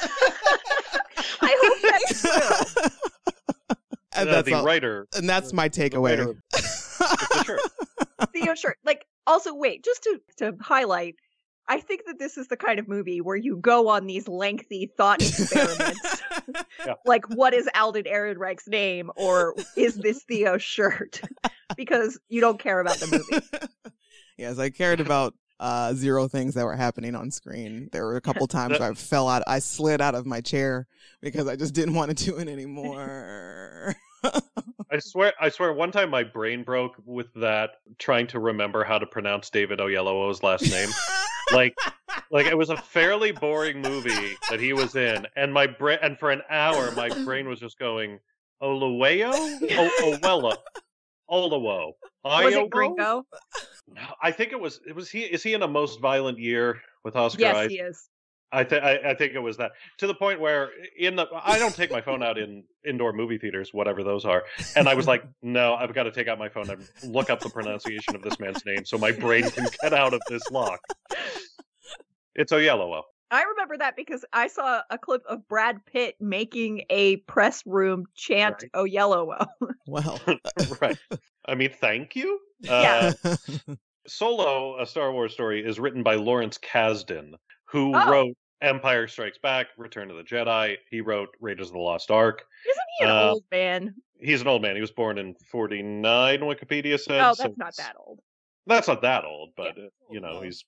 I hope that's true. And that's the all. writer. And that's my the takeaway. writer of the shirt. Theo shirt. Like, also, wait, just to highlight, I think that this is the kind of movie where you go on these lengthy thought experiments. Yeah. Like, what is Alden Ehrenreich's name? Or is this Theo's shirt? Because you don't care about the movie. Yes, I cared about zero things that were happening on screen. There were a couple times where I slid out of my chair because I just didn't want to do it anymore. I swear one time my brain broke with that, trying to remember how to pronounce David Oyelowo's last name. like it was a fairly boring movie that he was in, and and for an hour my brain was just going Oluwayo? Olawo. Was it Gringo? I think it was he. Is he in A Most Violent Year with Oscar Yes, Isaac? he is. I think it was that, to the point where I don't take my phone out in indoor movie theaters, whatever those are, and I was like, no, I've got to take out my phone and look up the pronunciation of this man's name so my brain can get out of this lock. It's Oyelowo. I remember that because I saw a clip of Brad Pitt making a press room chant Oyelowo. Well, Right. I mean, thank you. Yeah. Solo, A Star Wars Story, is written by Lawrence Kasdan, who Oh. wrote Empire Strikes Back, Return of the Jedi. He wrote Raiders of the Lost Ark. Isn't he an old man? He's an old man. He was born in 49, Wikipedia said. Oh, so that's not that old. That's not that old, but, Yeah. he's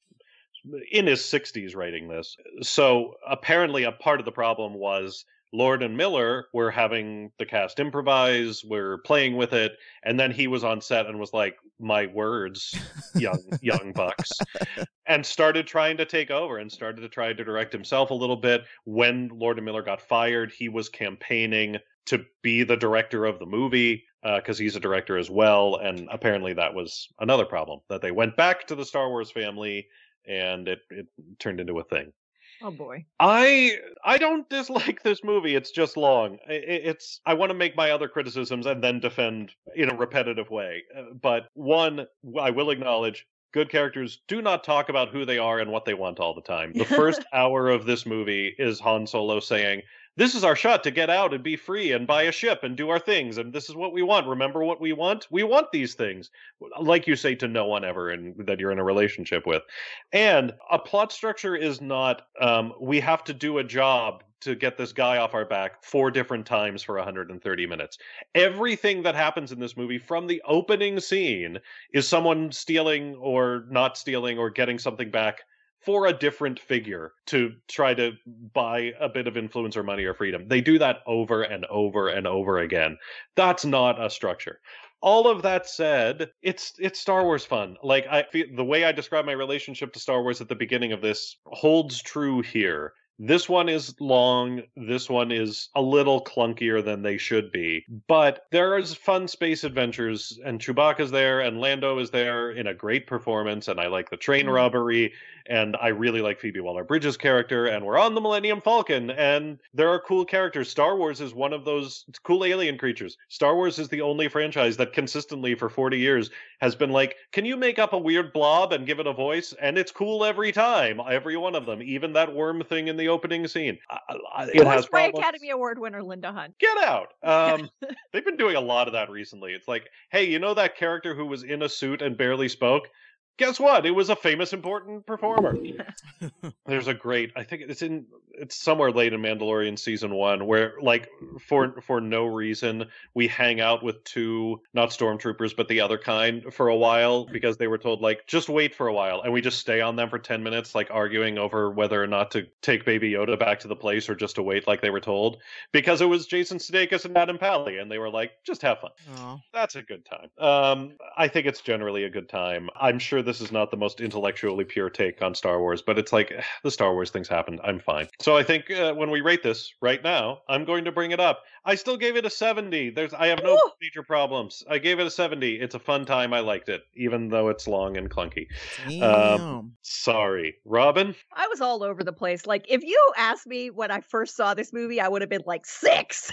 in his 60s writing this. So apparently a part of the problem was Lord and Miller were having the cast improvise, were playing with it, and then he was on set and was like, my words, young bucks, and started trying to take over and started to try to direct himself a little bit. When Lord and Miller got fired, he was campaigning to be the director of the movie, because he's a director as well, and apparently that was another problem, that they went back to the Star Wars family, and it turned into a thing. Oh boy. I don't dislike this movie. It's just long. I want to make my other criticisms and then defend in a repetitive way. But one, I will acknowledge, good characters do not talk about who they are and what they want all the time. The first hour of this movie is Han Solo saying, this is our shot to get out and be free and buy a ship and do our things. And this is what we want. Remember what we want? We want these things. Like you say to no one ever and that you're in a relationship with. And a plot structure is not, we have to do a job to get this guy off our back 4 different times for 130 minutes. Everything that happens in this movie from the opening scene is someone stealing or not stealing or getting something back for a different figure to try to buy a bit of influence or money or freedom. They do that over and over and over again. That's not a structure. All of that said, it's Star Wars fun. Like, I feel the way I describe my relationship to Star Wars at the beginning of this holds true here. This one is long. This one is a little clunkier than they should be. But there is fun space adventures, and Chewbacca's there, and Lando is there in a great performance, and I like the train robbery, and I really like Phoebe Waller-Bridge's character, and we're on the Millennium Falcon, and there are cool characters. Star Wars is one of those cool alien creatures. Star Wars is the only franchise that consistently for 40 years has been like, can you make up a weird blob and give it a voice? And it's cool every time, every one of them, even that worm thing in the opening scene. It has Voiced by problems. Academy Award winner Linda Hunt. Get out. They've been doing a lot of that recently. It's like, hey, you know that character who was in a suit and barely spoke? Guess what? It was a famous, important performer. There's a great, I think it's somewhere late in Mandalorian season 1 where, like, for no reason, we hang out with two, not stormtroopers, but the other kind for a while because they were told, like, just wait for a while. And we just stay on them for 10 minutes, like, arguing over whether or not to take Baby Yoda back to the place or just to wait like they were told. Because it was Jason Sudeikis and Adam Pally, and they were like, just have fun. Aw. That's a good time. I think it's generally a good time. I'm sure this is not the most intellectually pure take on Star Wars, but it's like, the Star Wars things happened. I'm fine. So I think when we rate this right now, I'm going to bring it up. I still gave it a 70. I have no Ooh. major problems. I gave it a 70. It's a fun time. I liked it, even though it's long and clunky. Damn. Sorry. Robin? I was all over the place. Like, if you asked me when I first saw this movie, I would have been like 6.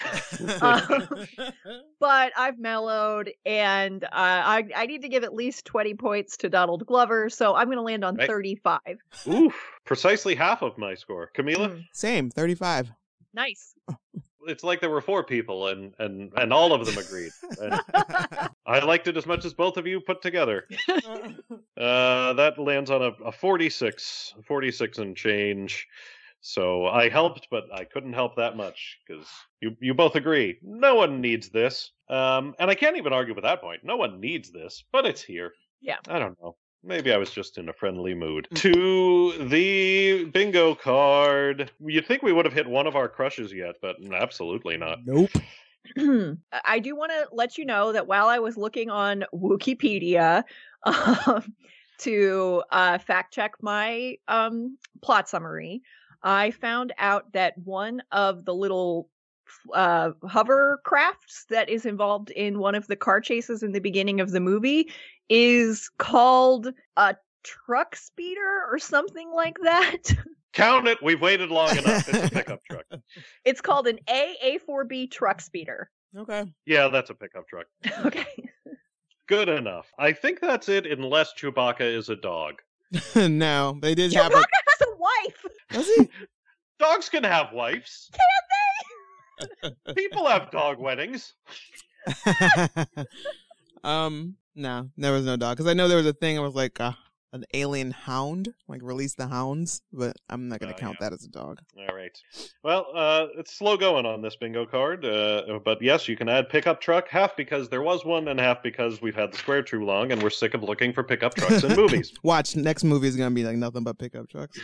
But I've mellowed, and I need to give at least 20 points to Donald Glover, so I'm going to land on Right. 35. Oof. Precisely half of my score. Camila? Same, 35. Nice. It's like there were 4 people, and all of them agreed. And I liked it as much as both of you put together. That lands on a 46 and change. So I helped, but I couldn't help that much because you both agree no one needs this. And I can't even argue with that point. No one needs this, but it's here. Yeah. I don't know. Maybe I was just in a friendly mood. To the bingo card. You'd think we would have hit one of our crushes yet, but absolutely not. Nope. I do want to let you know that while I was looking on Wikipedia to fact check my plot summary, I found out that one of the little hovercrafts that is involved in one of the car chases in the beginning of the movie is called a truck speeder or something like that. Count it. We've waited long enough. It's a pickup truck. It's called an A4B truck speeder. Okay. Yeah, that's a pickup truck. Okay. Good enough. I think that's it, unless Chewbacca is a dog. No, they did have Chewbacca has a wife. Was he? Dogs can have wives. People have dog weddings. No, there was no dog. Because I know there was a thing, it was like an alien hound, like release the hounds, but I'm not going to count that as a dog. All right. Well, it's slow going on this bingo card, but yes, you can add pickup truck, half because there was one, and half because we've had the square too long, and we're sick of looking for pickup trucks in movies. Watch, next movie is going to be like nothing but pickup trucks.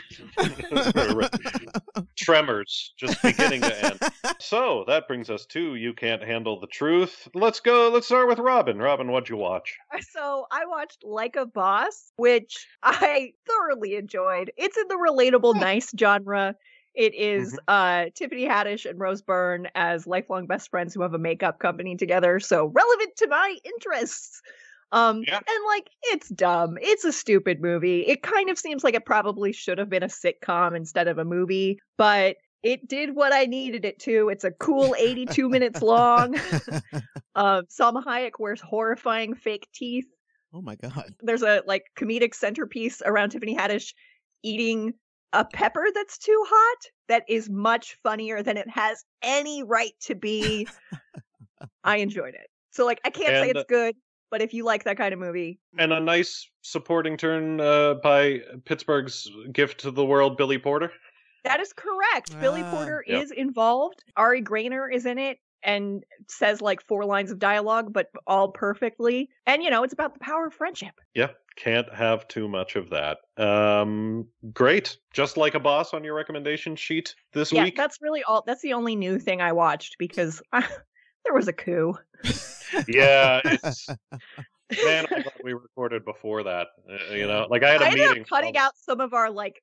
Tremors, just beginning to end. So, that brings us to You Can't Handle the Truth. Let's start with Robin. Robin, what'd you watch? So I watched Like a Boss, which I thoroughly enjoyed. It's in the relatable, nice genre. It is Tiffany Haddish and Rose Byrne as lifelong best friends who have a makeup company together. So relevant to my interests. And like, it's dumb. It's a stupid movie. It kind of seems like it probably should have been a sitcom instead of a movie, but it did what I needed it to. It's a cool 82 minutes long. Salma Hayek wears horrifying fake teeth. Oh my God. There's a like comedic centerpiece around Tiffany Haddish eating a pepper that's too hot that is much funnier than it has any right to be. I enjoyed it. So like, I can't say it's good, but if you like that kind of movie. And a nice supporting turn by Pittsburgh's gift to the world, Billy Porter. That is correct. Billy Porter Yep. is involved. Ari Grainer is in it and says like 4 lines of dialogue, but all perfectly. And, you know, it's about the power of friendship. Yeah, can't have too much of that. Great. Just Like a Boss on your recommendation sheet this week. That's really all. That's the only new thing I watched because there was a coup. Yeah, it's... Man, I thought we recorded before that. You know, like I had a ended meeting. up cutting out some of our like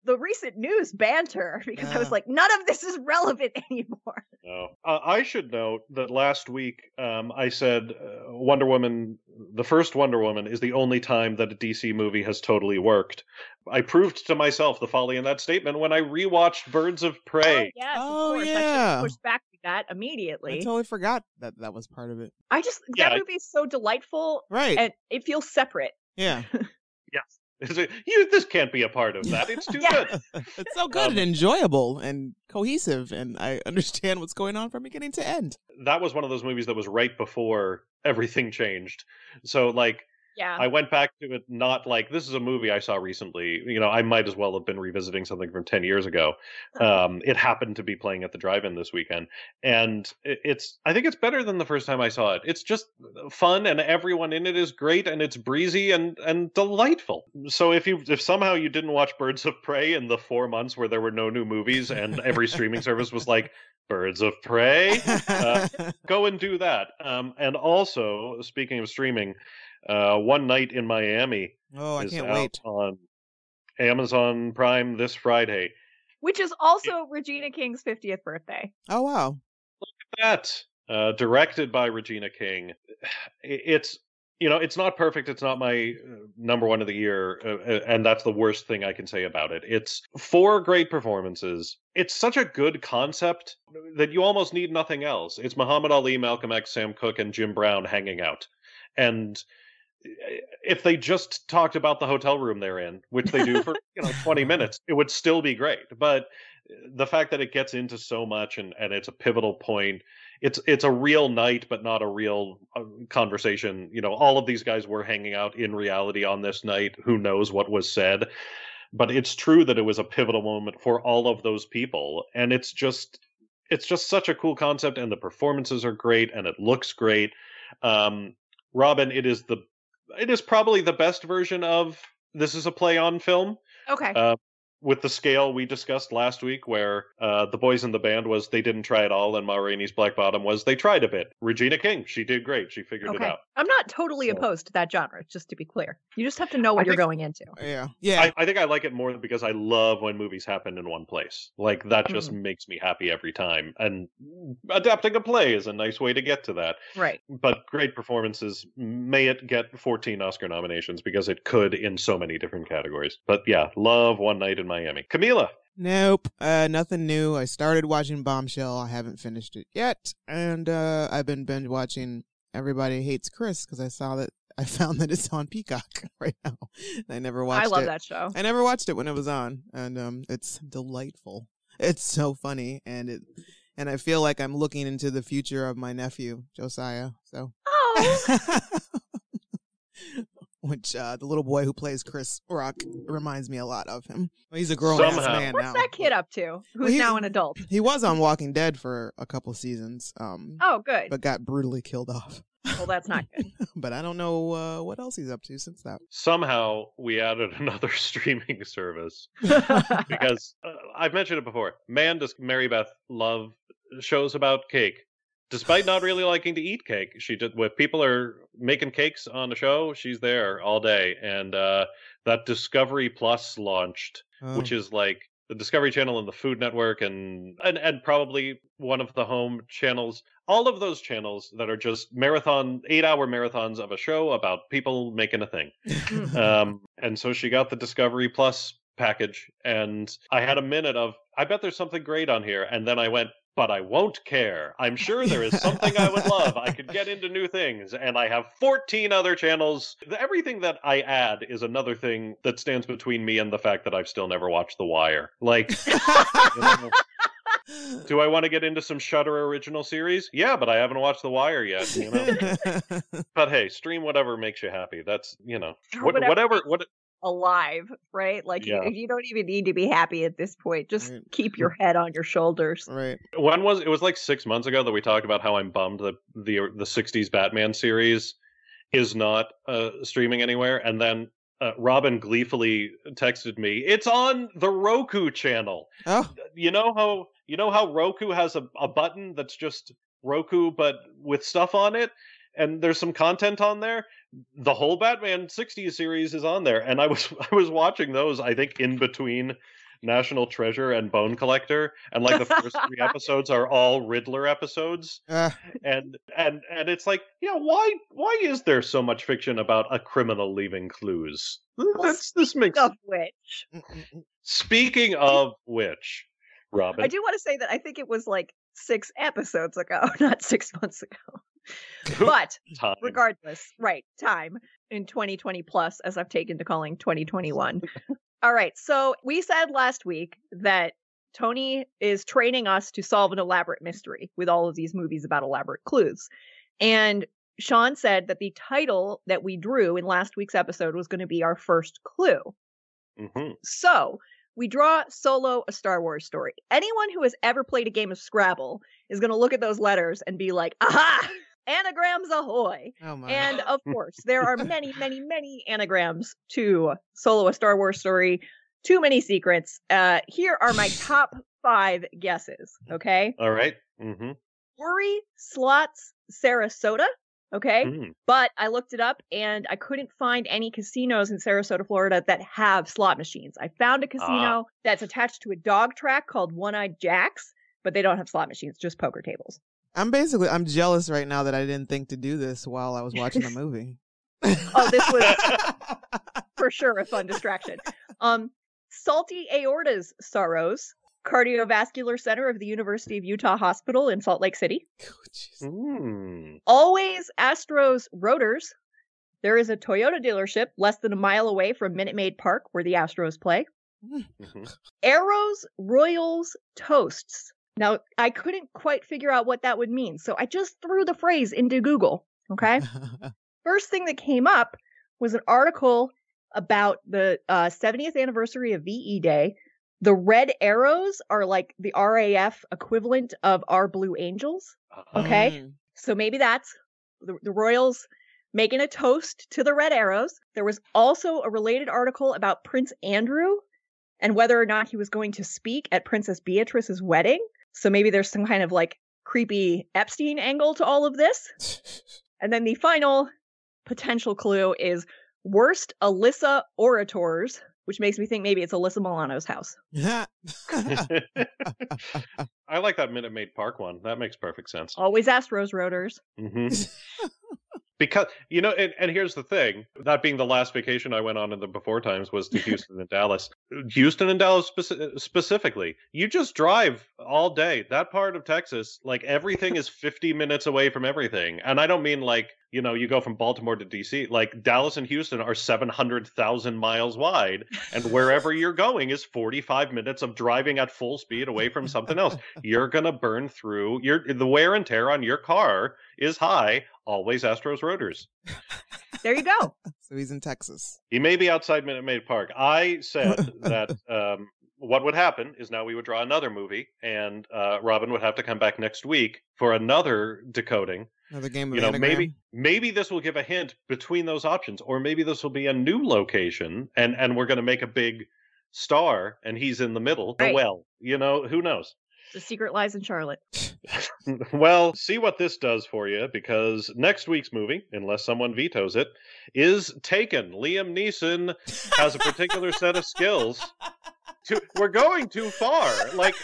the recent news banter because I was Yeah. like, none of this is relevant anymore. No. I should note that last week I said Wonder Woman, the first Wonder Woman, is the only time that a DC movie has totally worked. I proved to myself the folly in that statement when I rewatched Birds of Prey. Yes, Oh, of course. I yeah. should push back to that I immediately. totally forgot that that was part of it. That Yeah. movie is so delightful Right. and it feels separate. Yeah. Yes. This can't be a part of that. It's too Yeah. good. It's so good and enjoyable and cohesive, and I understand what's going on from beginning to end. That was one of those movies that was right before everything changed. So, like, Yeah. I went back to it not like this is a movie I saw recently. I might as well have been revisiting something from 10 years ago. It happened to be playing at the drive-in this weekend, and I think it's better than the first time I saw it. It's just fun, and everyone in it is great, and it's breezy and delightful. So if somehow you didn't watch Birds of Prey in the 4 months where there were no new movies and every streaming service was like Birds of Prey, go and do that. And also, speaking of streaming, One Night in Miami Oh, I is can't out wait. on Amazon Prime this Friday. Which is also Regina King's 50th birthday. Oh, wow. That directed by Regina King. It's not perfect. It's not my number one of the year, and that's the worst thing I can say about it. It's 4 great performances. It's such a good concept that you almost need nothing else. It's Muhammad Ali, Malcolm X, Sam Cooke, and Jim Brown hanging out. And if they just talked about the hotel room they're in, which they do for 20 minutes, it would still be great. But the fact that it gets into so much and it's a pivotal point, it's a real night, but not a real conversation. All of these guys were hanging out in reality on this night. Who knows what was said? But it's true that it was a pivotal moment for all of those people, and it's just such a cool concept, and the performances are great, and it looks great. Robin, it is probably the best version of This Is a Play on Film. Okay. With the scale we discussed last week, where The Boys in the Band was they didn't try at all, and Ma Rainey's Black Bottom was they tried a bit. Regina King, she did great. She figured it Okay. out. I'm not totally So- opposed to that genre, just to be clear. You just have to know what I you're think- going into. Yeah. Yeah. I think I like it more because I love when movies happen in one place. Like, that just makes me happy every time. And adapting a play is a nice way to get to that. Right. But great performances. May it get 14 Oscar nominations because it could in so many different categories. But yeah, love One Night in Miami. Camila. Nope. Nothing new. I started watching Bombshell. I haven't finished it yet. And I've been binge watching Everybody Hates Chris because I found that it's on Peacock right now. I never watched it. I love that show. I never watched it when it was on, and it's delightful. It's so funny, and I feel like I'm looking into the future of my nephew Josiah. So, Oh. which the little boy who plays Chris Rock reminds me a lot of him. Well, he's a grown ass Somehow. man What's now. that kid up to? Who's he- now an adult? He was on Walking Dead for a couple seasons, Oh, good. but got brutally killed off. Well, that's not good. But I don't know what else he's up to since that. Somehow we added another streaming service because I've mentioned it before. Man, does Mary Beth love shows about cake. Despite not really liking to eat cake, she did. If people are making cakes on the show, she's there all day. And that Discovery Plus launched, Oh. which is like the Discovery Channel and the Food Network, and probably one of the home channels. All of those channels that are just 8-hour marathons of a show about people making a thing. And so she got the Discovery Plus package, and I had a minute of, I bet there's something great on here. And then I went, but I won't care. I'm sure there is something I would love. I could get into new things. And I have 14 other channels. Everything that I add is another thing that stands between me and the fact that I've still never watched The Wire. Like, do I want to get into some Shudder original series? Yeah, but I haven't watched The Wire yet. But hey, stream whatever makes you happy. That's, Whatever what Alive, right? Like Yeah. you don't even need to be happy at this point. Just Right. keep your head on your shoulders. Right. it was like 6 months ago that we talked about how I'm bummed that the 60s Batman series is not streaming anywhere, and then Robin gleefully texted me, "It's on the Roku channel." Oh. You know how Roku has a button that's just Roku but with stuff on it, and there's some content on there. The whole Batman 60s series is on there, and I was watching those, I think, in between National Treasure and Bone Collector, and like the first 3 episodes are all Riddler episodes, and it's like, yeah, why is there so much fiction about a criminal leaving clues? This makes. Of which, Speaking of which, Robin, I do want to say that I think it was like 6 episodes ago, not 6 months ago. But time. regardless, right, time in 2020 plus, as I've taken to calling 2021. All right, so we said last week that Tony is training us to solve an elaborate mystery with all of these movies about elaborate clues. And Sean said that the title that we drew in last week's episode was going to be our first clue. Mm-hmm. So we draw Solo, a Star Wars story. Anyone who has ever played a game of Scrabble is going to look at those letters and be like, aha, anagrams ahoy. Oh my. And of course, there are many, many, many anagrams to Solo, a Star Wars story. Too many secrets. Here are my top 5 guesses. Okay. All right. Mm-hmm. Worry, slots, Sarasota. Okay. Mm. But I looked it up and I couldn't find any casinos in Sarasota, Florida that have slot machines. I found a casino that's attached to a dog track called One-Eyed Jack's, but they don't have slot machines, just poker tables. I'm jealous right now that I didn't think to do this while I was watching the movie. Oh, this was for sure a fun distraction. Salty Aorta's Sorrows, Cardiovascular Center of the University of Utah Hospital in Salt Lake City. Oh, jeez. Mm. Always Astros Rotors. There is a Toyota dealership less than a mile away from Minute Maid Park where the Astros play. Mm-hmm. Arrows Royals Toasts. Now, I couldn't quite figure out what that would mean, so I just threw the phrase into Google, okay? First thing that came up was an article about the 70th anniversary of VE Day. The Red Arrows are like the RAF equivalent of our Blue Angels, okay? So maybe that's the Royals making a toast to the Red Arrows. There was also a related article about Prince Andrew and whether or not he was going to speak at Princess Beatrice's wedding. So maybe there's some kind of like creepy Epstein angle to all of this. And then the final potential clue is worst Alyssa orators, which makes me think maybe it's Alyssa Milano's house. I like that Minute Maid Park one. That makes perfect sense. Always Astros Rotors. Mm-hmm. Because, you know, and here's the thing, that being the last vacation I went on in the before times was to Houston and Dallas. Houston and Dallas specifically, you just drive all day. That part of Texas, like everything is 50 minutes away from everything. And I don't mean like, you know, you go from Baltimore to DC. Like Dallas and Houston are 700,000 miles wide. And wherever you're going is 45 minutes of driving at full speed away from something else. You're going to burn through the wear and tear on your car is high. Always Astros Rotors. There you go. So he's in Texas. He may be outside Minute Maid Park. I said that what would happen is now we would draw another movie, and Robin would have to come back next week for another decoding. Another game of You know, anagram. maybe this will give a hint between those options, or maybe this will be a new location, and we're going to make a big star, and he's in the middle. Right. Well, you know, who knows? The secret lies in Charlotte. Well, see what this does for you, because next week's movie, unless someone vetoes it, is Taken. Liam Neeson has a particular set of skills. We're going too far. Like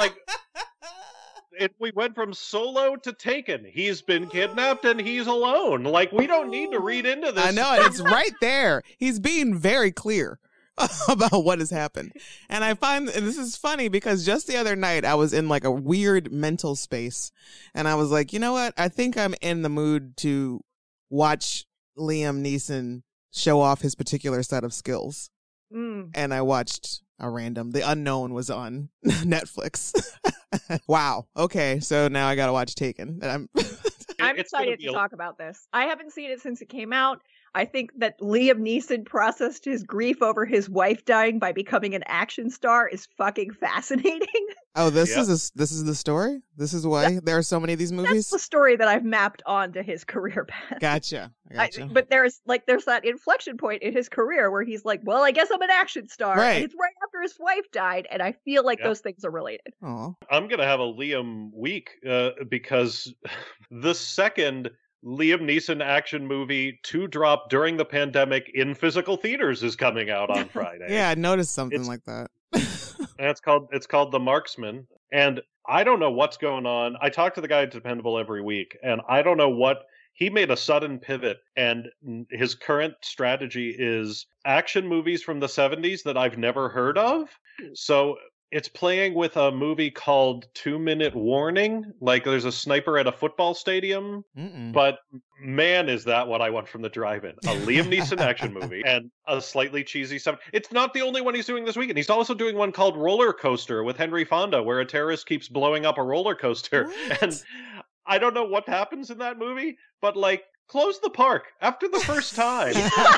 we went from Solo to Taken. He's been kidnapped and he's alone. Like, we don't need to read into this. I know, it's right there. He's being very clear about what has happened. And I find, and this is funny because just the other night I was in like a weird mental space and I was like, you know what? I think I'm in the mood to watch Liam Neeson show off his particular set of skills. And I watched The Unknown was on Netflix. Wow. Okay. So now I got to watch Taken. And I'm excited to talk about this. I haven't seen it since it came out. I think that Liam Neeson processed his grief over his wife dying by becoming an action star is fucking fascinating. Oh, this is the story? This is why there are so many of these movies? That's the story that I've mapped onto his career path. Gotcha. But there's that inflection point in his career where he's like, well, I guess I'm an action star. Right. And it's right after his wife died, and I feel like those things are related. Aw. I'm going to have a Liam week because the second Liam Neeson action movie to drop during the pandemic in physical theaters is coming out on Friday. Yeah, I noticed something like that. And it's called The Marksman. And I don't know what's going on. I talk to the guy at Dependable every week, and I don't know what he made a sudden pivot, and his current strategy is action movies from the 70s that I've never heard of. So it's playing with a movie called 2 Minute Warning. Like there's a sniper at a football stadium. Mm-mm. But man, is that what I want from the drive-in. A Liam Neeson action movie and a slightly cheesy stuff. It's not the only one he's doing this weekend. He's also doing one called Roller Coaster with Henry Fonda, where a terrorist keeps blowing up a roller coaster. What? And I don't know what happens in that movie, but like, close the park after the first time.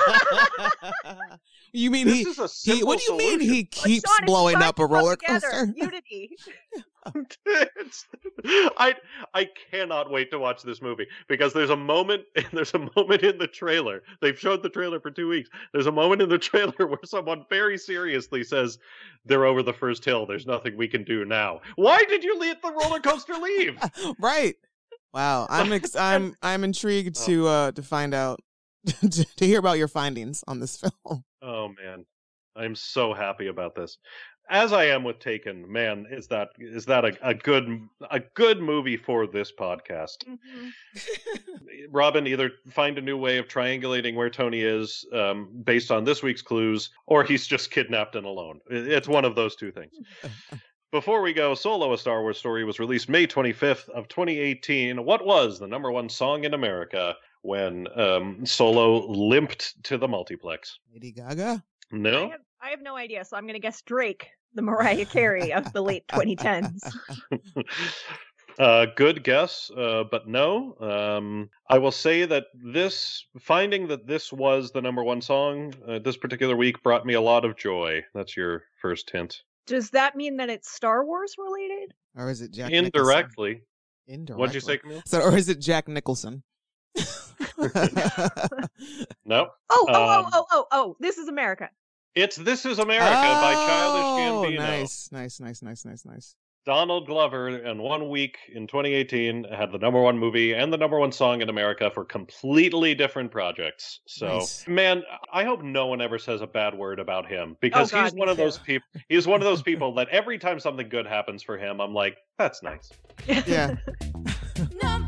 You mean This is a simple what do you mean solution. he keeps Sean, it's blowing time up a to come roller together. coaster? Unity. I cannot wait to watch this movie because there's a moment in the trailer. They've showed the trailer for 2 weeks. There's a moment in the trailer where someone very seriously says, "They're over the first hill. There's nothing we can do now." Why did you let the roller coaster leave? Right. Wow. I'm intrigued to find out to hear about your findings on this film. Oh man, I'm so happy about this. As I am with Taken, man, is that a good movie for this podcast? Mhm. Robin, either find a new way of triangulating where Tony is based on this week's clues, or he's just kidnapped and alone. It's one of those two things. Before we go, Solo: A Star Wars Story was released May 25th of 2018. What was the number one song in America when Solo limped to the multiplex? Lady Gaga? No? I have no idea, so I'm going to guess Drake, the Mariah Carey of the late 2010s. Good guess, but no. I will say that finding that this was the number one song this particular week brought me a lot of joy. That's your first hint. Does that mean that it's Star Wars related? Or is it Jack Indirectly. Nicholson? What'd you say, Camille? So, or is it Jack Nicholson? No. Oh, This Is America. It's This Is America by Childish Gambino. Nice. Donald Glover, in 1 week in 2018, had the number one movie and the number one song in America for completely different projects. So, Nice. man, I hope no one ever says a bad word about him because God, he's me one of too. those people. He's one of those people that every time something good happens for him, I'm like, that's nice. Yeah. Number